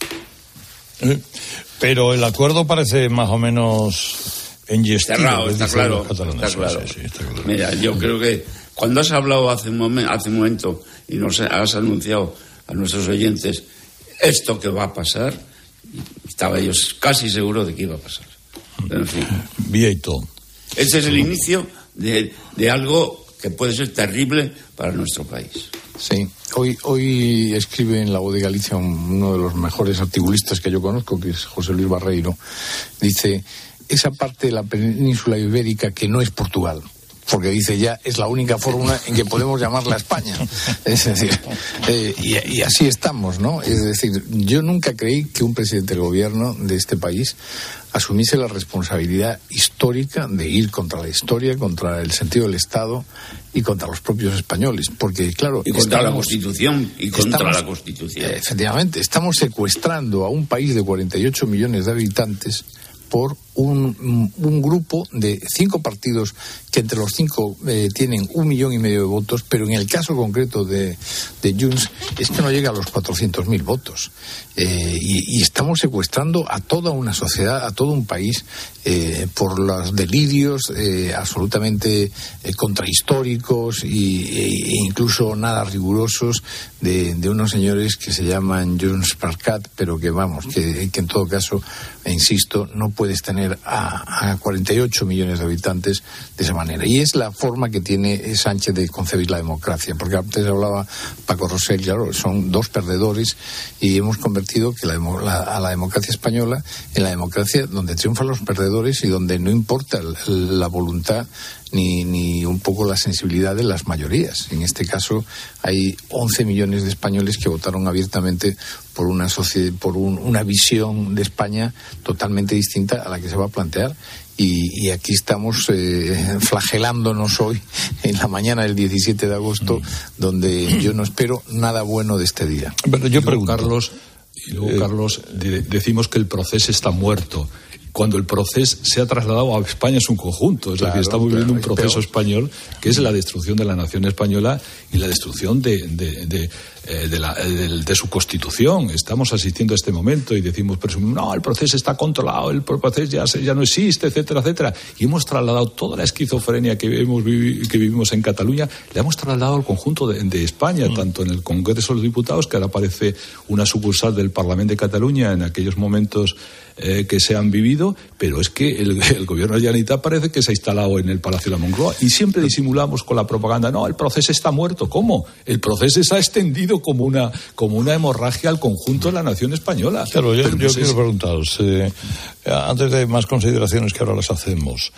Pero el acuerdo parece más o menos enyestido. Cerrado, está claro. Sí, está claro. Mira, yo creo que cuando has hablado hace un momento y nos has anunciado a nuestros oyentes esto que va a pasar, estaba yo casi seguro de que iba a pasar. Pero, en fin. Vieito. Este es el inicio de algo que puede ser terrible para nuestro país. Sí, hoy escribe en La Voz de Galicia uno de los mejores articulistas que yo conozco, que es José Luis Barreiro. Dice, esa parte de la península ibérica que no es Portugal, porque dice ya es la única fórmula en que podemos llamarla España. Es decir, y así estamos, ¿no? Es decir, yo nunca creí que un presidente del gobierno de este país asumiese la responsabilidad histórica de ir contra la historia, contra el sentido del Estado y contra los propios españoles, porque claro... Y contra la Constitución, la Constitución. Efectivamente, estamos secuestrando a un país de 48 millones de habitantes por un grupo de 5 partidos que entre los 5 tienen 1,5 millones de votos, pero en el caso concreto de Junts es que no llega a los 400.000 votos. Y estamos secuestrando a toda una sociedad, a todo un país, por los delirios absolutamente contrahistóricos e incluso nada rigurosos de unos señores que se llaman Junts per Cat, pero que en todo caso, insisto, no puedes tener a 48 millones de habitantes de esa manera. Y es la forma que tiene Sánchez de concebir la democracia, porque antes hablaba Paco Rosell, claro, son 2 perdedores y hemos convertido a la democracia española en la democracia donde triunfan los perdedores y donde no importa la voluntad ni un poco la sensibilidad de las mayorías. En este caso hay 11 millones de españoles que votaron abiertamente por una una visión de España totalmente distinta a la que se va a plantear. Y aquí estamos flagelándonos hoy en la mañana del 17 de agosto, donde yo no espero nada bueno de este día. Pero yo pregunto, Carlos, decimos que el proceso está muerto. Cuando el proceso se ha trasladado a España es un conjunto, es decir, estamos viviendo un proceso español que es la destrucción de la nación española y la destrucción de su constitución. Estamos asistiendo a este momento y decimos, no, el proceso está controlado, el proceso ya no existe, etcétera, etcétera. Y hemos trasladado toda la esquizofrenia que vivimos en Cataluña, la hemos trasladado al conjunto de España, tanto en el Congreso de los Diputados, que ahora parece una sucursal del Parlamento de Cataluña en aquellos momentos que se han vivido, pero es que el gobierno de Generalitat parece que se ha instalado en el Palacio de la Moncloa y siempre disimulamos con la propaganda, no, el proceso está muerto. ¿Cómo? El proceso se ha extendido como una hemorragia al conjunto de la nación española. Claro, yo quiero preguntaros, antes de más consideraciones que ahora las hacemos,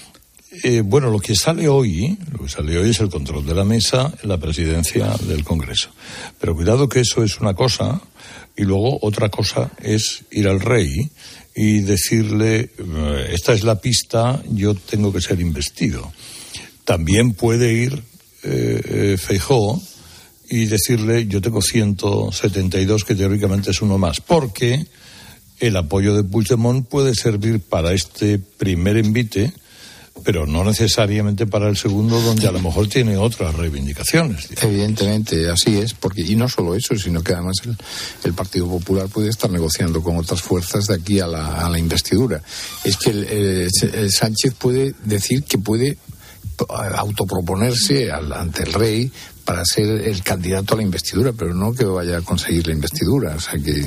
lo que sale hoy es el control de la mesa en la presidencia del Congreso. Pero cuidado que eso es una cosa y luego otra cosa es ir al rey y decirle, esta es la pista, yo tengo que ser investido. También puede ir Feijóo y decirle, yo tengo 172, que teóricamente es uno más, porque el apoyo de Puigdemont puede servir para este primer envite, pero no necesariamente para el segundo, donde a lo mejor tiene otras reivindicaciones. Evidentemente, así es, y no solo eso, sino que además el Partido Popular puede estar negociando con otras fuerzas de aquí a la investidura. Es que el Sánchez puede decir que puede autoproponerse ante el rey para ser el candidato a la investidura, pero no que vaya a conseguir la investidura. O sea que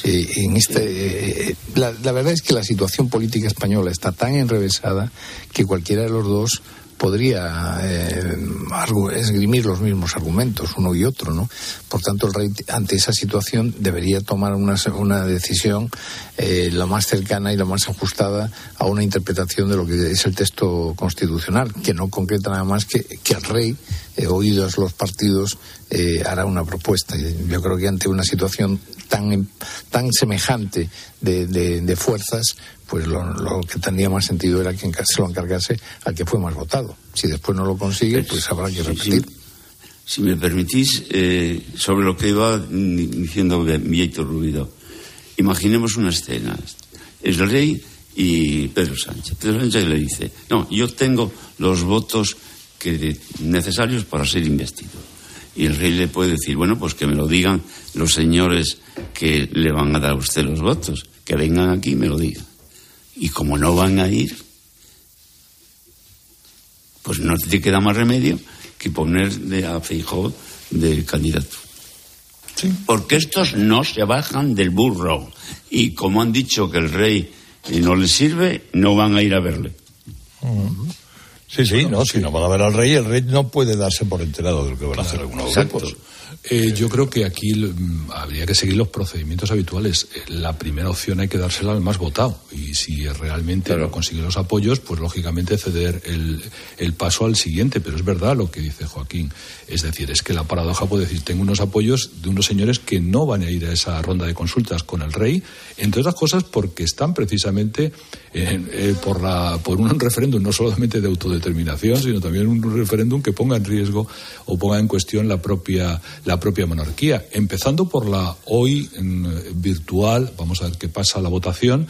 la verdad es que la situación política española está tan enrevesada que cualquiera de los dos podría esgrimir los mismos argumentos, uno y otro, ¿no? Por tanto, el rey ante esa situación debería tomar una decisión lo más cercana y lo más ajustada a una interpretación de lo que es el texto constitucional, que no concreta nada más que el rey, oídos los partidos, hará una propuesta. Yo creo que ante una situación tan semejante de fuerzas, pues lo que tendría más sentido era que se lo encargase al que fue más votado. Si después no lo consigue, pues habrá que repetir. Si me permitís, sobre lo que iba diciendo Vieito Rubido, imaginemos una escena. El rey y Pedro Sánchez. Pedro Sánchez le dice, no, yo tengo los votos necesarios para ser investido. Y el rey le puede decir, bueno, pues que me lo digan los señores que le van a dar a usted los votos, que vengan aquí y me lo digan. Y como no van a ir, pues no te queda más remedio que poner a Feijóo de candidato. Sí. Porque estos no se bajan del burro. Y como han dicho que el rey no les sirve, no van a ir a verle. Sí, sí, no, si no van a ver al rey, el rey no puede darse por enterado de lo que van a hacer algunos grupos. Yo creo que aquí habría que seguir los procedimientos habituales. La primera opción hay que dársela al más votado, y si realmente no consigue los apoyos, pues lógicamente ceder el paso al siguiente. Pero es verdad lo que dice Joaquín, es decir, es que la paradoja puede decir, tengo unos apoyos de unos señores que no van a ir a esa ronda de consultas con el rey, entre otras cosas porque están precisamente por un referéndum no solamente de autodeterminación, sino también un referéndum que ponga en riesgo o ponga en cuestión la propia monarquía, empezando por la hoy virtual, vamos a ver qué pasa la votación.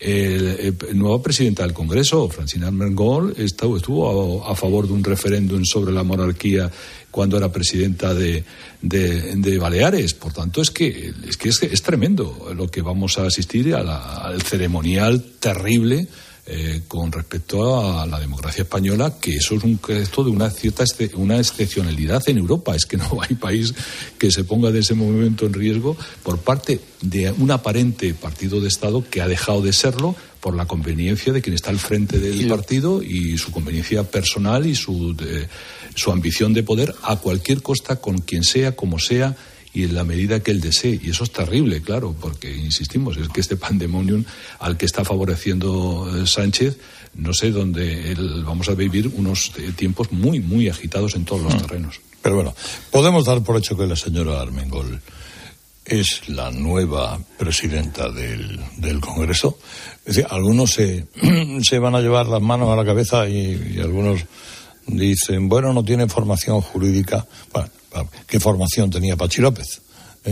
Nueva presidenta del Congreso, Francina Armengol, estuvo a favor de un referéndum sobre la monarquía cuando era presidenta de Baleares. Por tanto, es tremendo lo que vamos a asistir al ceremonial terrible con respecto a la democracia española, que eso es un gesto de una excepcionalidad en Europa. Es que no hay país que se ponga de ese momento en riesgo por parte de un aparente partido de Estado que ha dejado de serlo por la conveniencia de quien está al frente del partido y su conveniencia personal y su ambición de poder a cualquier costa, con quien sea, como sea, y en la medida que él desee. Y eso es terrible, claro, porque, insistimos, es que este pandemonium al que está favoreciendo Sánchez, no sé dónde vamos a vivir unos tiempos muy, muy agitados en todos los terrenos. Pero bueno, podemos dar por hecho que la señora Armengol es la nueva presidenta del Congreso. Es decir, algunos se van a llevar las manos a la cabeza y algunos dicen, bueno, no tiene formación jurídica. Bueno, ¿qué formación tenía Pachi López?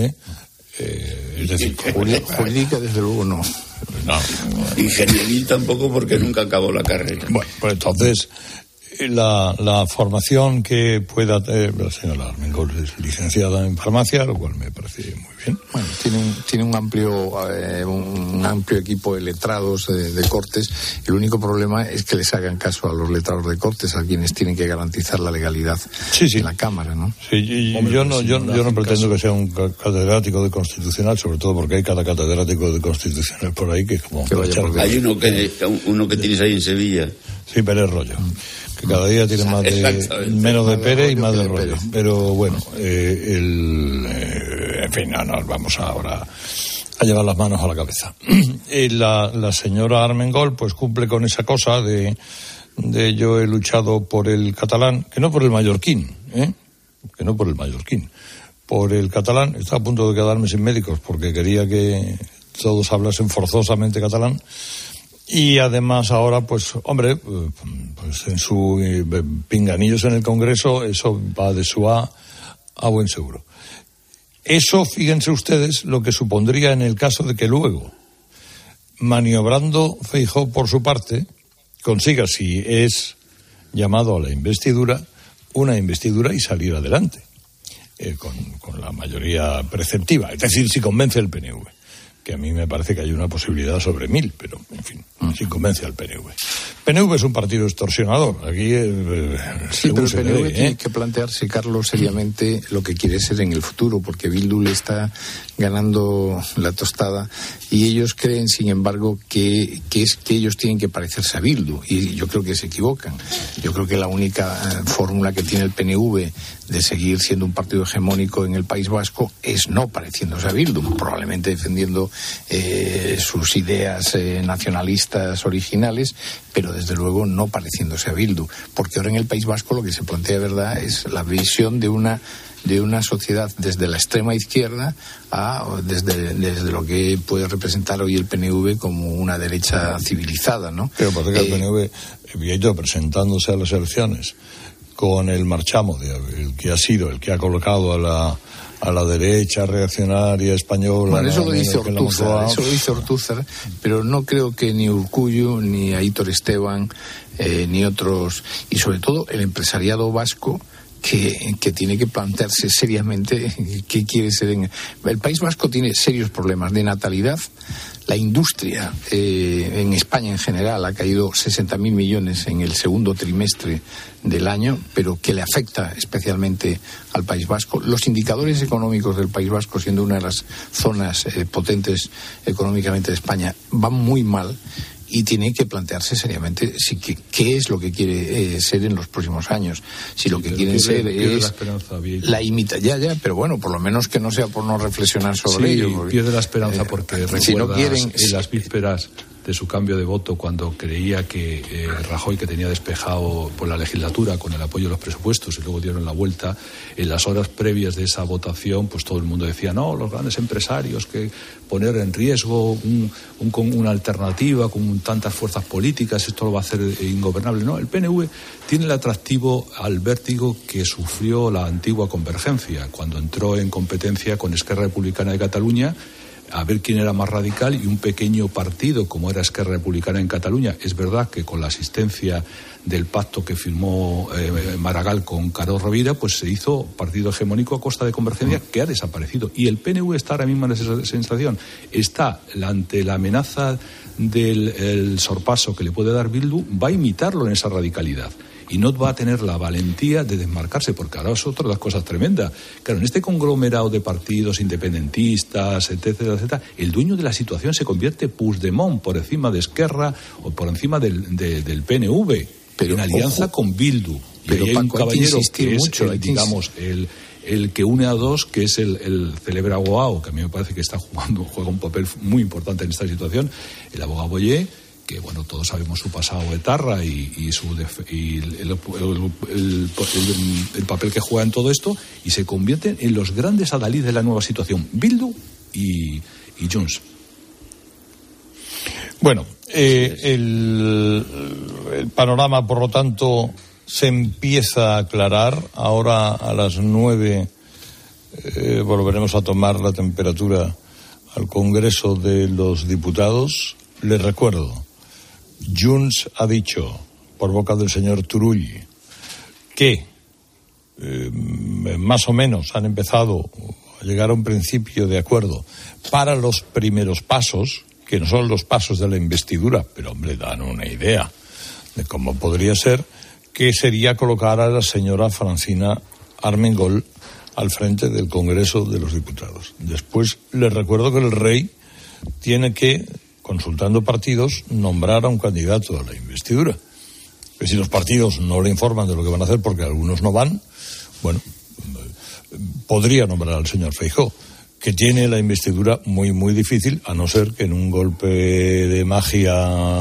Es decir, jurídica desde luego no. Ingenieril tampoco, porque nunca acabó la carrera. Bueno, pues entonces la formación que pueda tener la señora Armengol es licenciada en farmacia, lo cual me parece muy bien. Bueno, tiene un amplio equipo de letrados de Cortes. El único problema es que les hagan caso a los letrados de Cortes, a quienes tienen que garantizar la legalidad en la Cámara, ¿no? Sí, yo no pretendo que sea un catedrático de Constitucional, sobre todo porque hay cada catedrático de Constitucional por ahí que es como... Hay uno que tienes ahí en Sevilla. Sí, Pérez Rollo. Que cada día tiene menos de Pérez y más de Rollo. Pero bueno, en fin, no nos vamos ahora a llevar las manos a la cabeza. La señora Armengol pues cumple con esa cosa de yo he luchado por el catalán, que no por el mallorquín, por el catalán. Estaba a punto de quedarme sin médicos porque quería que todos hablasen forzosamente catalán. Y además ahora, pues, hombre, pues en su pinganillos en el Congreso, eso va de su a buen seguro. Eso, fíjense ustedes, lo que supondría en el caso de que luego, maniobrando Feijóo por su parte, consiga, si es llamado a la investidura, una investidura y salir adelante, con la mayoría preceptiva. Es decir, si convence el PNV. Que a mí me parece que hay una posibilidad sobre 1000, pero, en fin, si convence al PNV. PNV es un partido extorsionador. Aquí sí, pero el PNV tiene que plantearse, Carlos, seriamente lo que quiere ser en el futuro, porque Bildu le está ganando la tostada y ellos creen, sin embargo, que ellos tienen que parecerse a Bildu, y yo creo que se equivocan. Yo creo que la única fórmula que tiene el PNV de seguir siendo un partido hegemónico en el País Vasco es no pareciéndose a Bildu, probablemente defendiendo sus ideas nacionalistas originales, pero desde luego no pareciéndose a Bildu, porque ahora en el País Vasco lo que se plantea, verdad, es la visión de una sociedad desde la extrema izquierda desde lo que puede representar hoy el PNV como una derecha civilizada, ¿no? Pero parece que el PNV había ido presentándose a las elecciones con el marchamo el que ha colocado a a la derecha reaccionaria española. Bueno, eso lo dice Ortúzar, pero no creo que ni Urkullu, ni Aitor Esteban, ni otros, y sobre todo el empresariado vasco, que tiene que plantearse seriamente qué quiere ser. El País Vasco tiene serios problemas de natalidad. La industria en España en general ha caído 60.000 millones en el segundo trimestre del año, pero que le afecta especialmente al País Vasco. Los indicadores económicos del País Vasco, siendo una de las zonas potentes económicamente de España, van muy mal. Y tiene que plantearse seriamente qué es lo que quiere ser en los próximos años. Si lo que quieren ser es la imitación, pero bueno, por lo menos que no sea por no reflexionar sobre ello. Porque, pierde la esperanza porque si no quieren, en las vísperas de su cambio de voto, cuando creía que Rajoy, que tenía despejado por la legislatura con el apoyo de los presupuestos, y luego dieron la vuelta, en las horas previas de esa votación, pues todo el mundo decía, no, los grandes empresarios, que poner en riesgo una alternativa con tantas fuerzas políticas, esto lo va a hacer ingobernable. No, el PNV tiene el atractivo al vértigo que sufrió la antigua Convergencia, cuando entró en competencia con Esquerra Republicana de Cataluña, a ver quién era más radical, y un pequeño partido como era Esquerra Republicana en Cataluña. Es verdad que con la asistencia del pacto que firmó Maragall con Carod Rovira, pues se hizo partido hegemónico a costa de Convergencia, que ha desaparecido. Y el PNV está ahora mismo en esa sensación. Está ante la amenaza del sorpaso que le puede dar Bildu, va a imitarlo en esa radicalidad. Y no va a tener la valentía de desmarcarse, porque ahora es otra de las cosas tremendas. Claro, en este conglomerado de partidos independentistas, etcétera, etcétera, el dueño de la situación se convierte Puigdemont por encima de Esquerra o por encima del PNV, pero en alianza con Bildu. Pero y hay un caballero que es, mucho, digamos, el que une a dos, que es el célebre abogado, que a mí me parece que juega un papel muy importante en esta situación, el abogado Boyer, que bueno, todos sabemos su pasado etarra y el papel que juega en todo esto, y se convierten en los grandes adalides de la nueva situación, Bildu y Junts. Bueno, el panorama, por lo tanto, se empieza a aclarar. Ahora a las 9 volveremos a tomar la temperatura al Congreso de los Diputados. Les recuerdo, Junts ha dicho, por boca del señor Turull, que más o menos han empezado a llegar a un principio de acuerdo para los primeros pasos, que no son los pasos de la investidura, pero hombre, dan una idea de cómo podría ser, que sería colocar a la señora Francina Armengol al frente del Congreso de los Diputados. Después les recuerdo que el rey tiene que, consultando partidos, nombrar a un candidato a la investidura. Que si los partidos no le informan de lo que van a hacer, porque algunos no van, bueno, podría nombrar al señor Feijóo, que tiene la investidura muy, muy difícil, a no ser que en un golpe de magia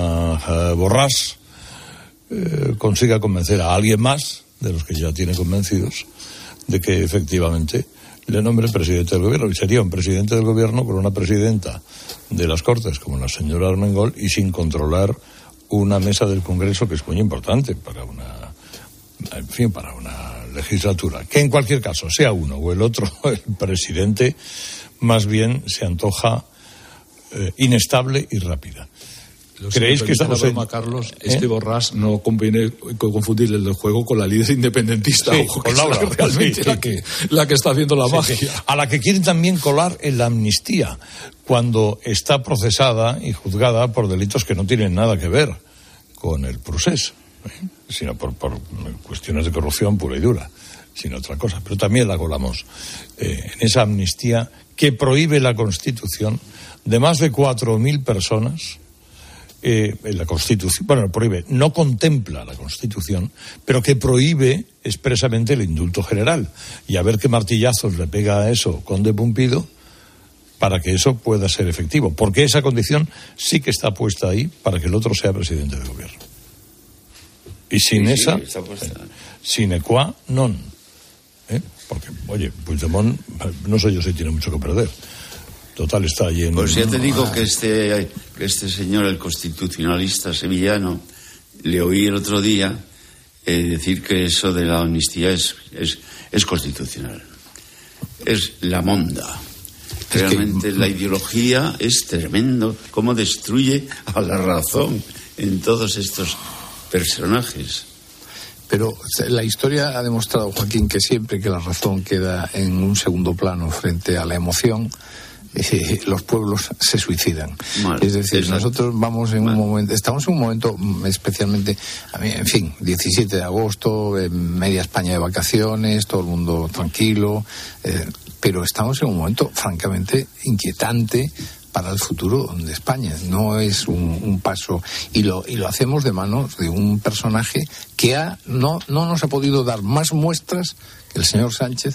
borrás consiga convencer a alguien más, de los que ya tiene convencidos, de que efectivamente le nombre presidente del gobierno. Y sería un presidente del gobierno con una presidenta de las Cortes como la señora Armengol, y sin controlar una mesa del Congreso que es muy importante para una legislatura. Que en cualquier caso, sea uno o el otro, el presidente más bien se antoja inestable y rápida. ¿Creéis que estamos en... Carlos, este borrás no conviene confundir el del juego con la líder independentista, sí, ojo, con que Laura, es realmente sí, la que está haciendo la magia. Sí. A la que quieren también colar en la amnistía, cuando está procesada y juzgada por delitos que no tienen nada que ver con el procés, sino por cuestiones de corrupción pura y dura, sin otra cosa. Pero también la colamos en esa amnistía que prohíbe la Constitución de más de 4.000 personas. La Constitución, bueno, prohíbe, no contempla la Constitución, pero que prohíbe expresamente el indulto general. Y a ver qué martillazos le pega a eso Conde Pumpido para que eso pueda ser efectivo. Porque esa condición sí que está puesta ahí para que el otro sea presidente del gobierno. Y sin esa, sine qua non. Porque, oye, Puigdemont, no sé yo si tiene mucho que perder. Total, está allí en... Pues ya te digo que este señor, el constitucionalista sevillano, le oí el otro día decir que eso de la amnistía es constitucional. es la monda. Realmente la ideología es tremendo, cómo destruye a la razón en todos estos personajes. Pero la historia ha demostrado, Joaquín, que siempre que la razón queda en un segundo plano frente a la emoción, los pueblos se suicidan. Es decir, nosotros vamos en un momento, estamos en un momento especialmente, en fin, 17 de agosto, media España de vacaciones, todo el mundo tranquilo, pero estamos en un momento francamente inquietante para el futuro de España. No es un paso, y lo hacemos de manos de un personaje que no nos ha podido dar más muestras que el señor Sánchez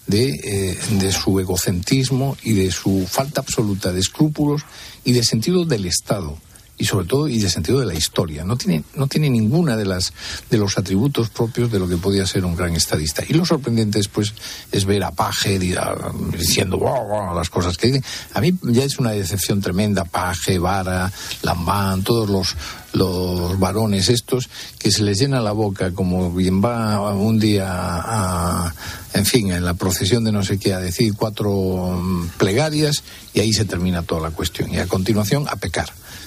de su egocentrismo y de su falta absoluta de escrúpulos y de sentido del Estado, y sobre todo y de sentido de la historia. No tiene ninguna de los atributos propios de lo que podía ser un gran estadista. Y lo sorprendente es ver a Paje diciendo las cosas que dicen. A mí ya es una decepción tremenda. Paje, Vara, Lambán, todos los varones estos que se les llena la boca como quien va un día en la procesión de no sé qué, a decir 4 plegarias, y ahí se termina toda la cuestión. Y a continuación a pecar.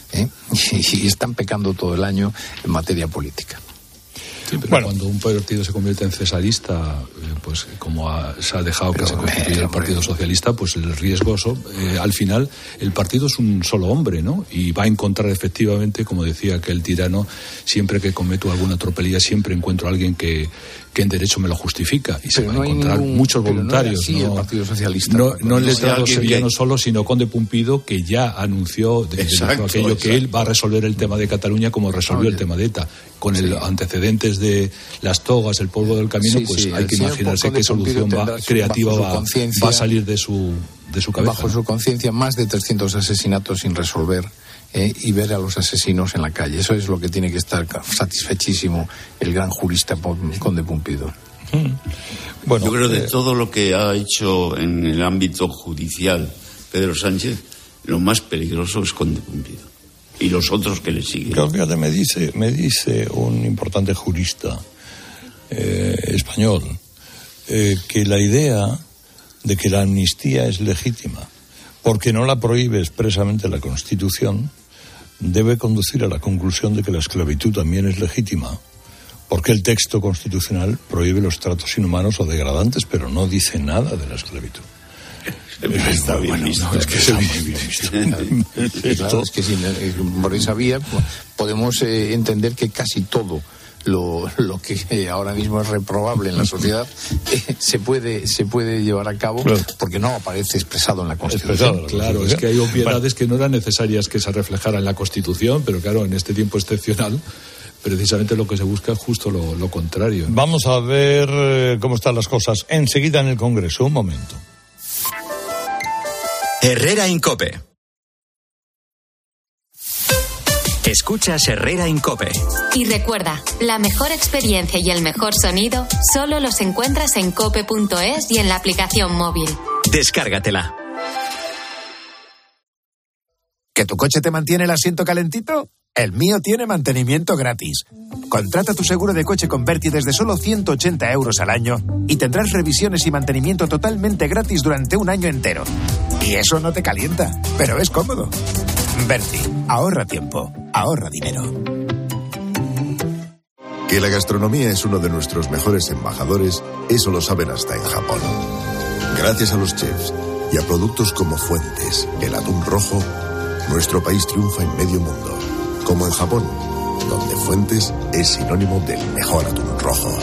Y están pecando todo el año en materia política. Sí, pero cuando un partido se convierte en cesarista, pues como se ha dejado que se constituya el Partido Socialista, pues el riesgoso, al final el partido es un solo hombre, ¿no? Y va a encontrar efectivamente, como decía aquel tirano, siempre que cometo alguna tropelía, siempre encuentro a alguien que en derecho me lo justifica, y se van a encontrar muchos voluntarios. No, el Partido Socialista, no el letrado sevillano solo, sino Conde Pumpido, que ya anunció aquello que él va a resolver el tema de Cataluña como resolvió el tema de ETA, con el antecedentes de las togas, el polvo del camino, hay que imaginarse qué solución creativa va a salir de su cabeza. Bajo su conciencia, más de 300 asesinatos sin resolver. Y ver a los asesinos en la calle. Eso es lo que tiene que estar satisfechísimo el gran jurista Conde Pumpido. Yo creo de todo lo que ha hecho en el ámbito judicial Pedro Sánchez, lo más peligroso es Conde Pumpido y los otros que le siguen. Pero fíjate, me dice un importante jurista español que la idea de que la amnistía es legítima porque no la prohíbe expresamente la Constitución debe conducir a la conclusión de que la esclavitud también es legítima, porque el texto constitucional prohíbe los tratos inhumanos o degradantes, pero no dice nada de la esclavitud. Está bien visto. Es que está muy bien visto. Claro, es que por esa vía podemos entender que casi todo lo que ahora mismo es reprobable en la sociedad se puede llevar a cabo porque no aparece expresado en la Constitución. Claro, es que hay obviedades que no eran necesarias que se reflejaran en la Constitución, pero claro, en este tiempo excepcional precisamente lo que se busca es justo lo contrario. Vamos a ver cómo están las cosas enseguida en el Congreso. Un momento. Herrera Incope. Escuchas Herrera Incope. Y recuerda, la mejor experiencia y el mejor sonido solo los encuentras en cope.es y en la aplicación móvil. Descárgatela. ¿Que tu coche te mantiene el asiento calentito? El mío tiene mantenimiento gratis. Contrata tu seguro de coche con Berti desde solo 180 euros al año y tendrás revisiones y mantenimiento totalmente gratis durante un año entero. Y eso no te calienta, pero es cómodo. Berti, ahorra tiempo, ahorra dinero. Que la gastronomía es uno de nuestros mejores embajadores, eso lo saben hasta en Japón. Gracias a los chefs y a productos como Fuentes, el atún rojo, nuestro país triunfa en medio mundo. Como en Japón, donde Fuentes es sinónimo del mejor atún rojo.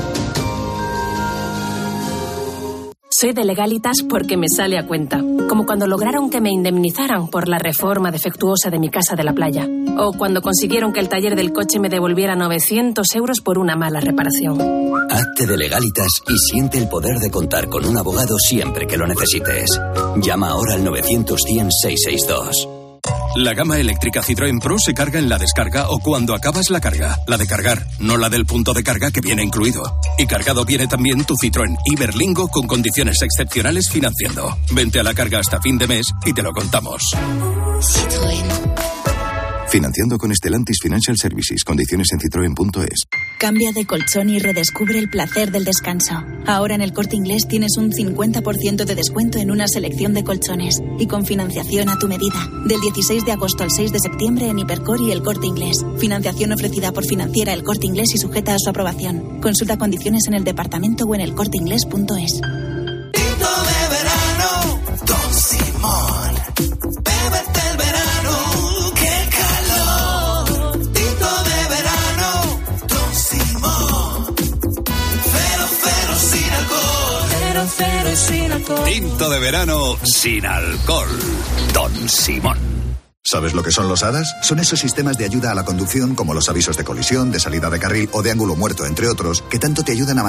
Soy de Legalitas porque me sale a cuenta. Como cuando lograron que me indemnizaran por la reforma defectuosa de mi casa de la playa. O cuando consiguieron que el taller del coche me devolviera 900 euros por una mala reparación. Hazte de Legalitas y siente el poder de contar con un abogado siempre que lo necesites. Llama ahora al 900-100-662. La gama eléctrica Citroën Pro se carga en la descarga o cuando acabas la carga. La de cargar, no la del punto de carga que viene incluido. Y cargado viene también tu Citroën Iberlingo con condiciones excepcionales financiando. Vente a la carga hasta fin de mes y te lo contamos. Citroën. Financiando con Stellantis Financial Services. Condiciones en citroen.es. Cambia de colchón y redescubre el placer del descanso. Ahora en El Corte Inglés tienes un 50% de descuento en una selección de colchones y con financiación a tu medida. Del 16 de agosto al 6 de septiembre en Hipercor y El Corte Inglés. Financiación ofrecida por Financiera El Corte Inglés y sujeta a su aprobación. Consulta condiciones en el departamento o en elcorteinglés.es. Tinto de verano, Don Simón. Bébete el verano, qué calor. Tinto de verano, Don Simón. Cero sin alcohol. Cero sin alcohol. Tinto de verano sin alcohol. Don Simón. ¿Sabes lo que son los ADAS? Son esos sistemas de ayuda a la conducción como los avisos de colisión, de salida de carril o de ángulo muerto, entre otros, que tanto te ayudan a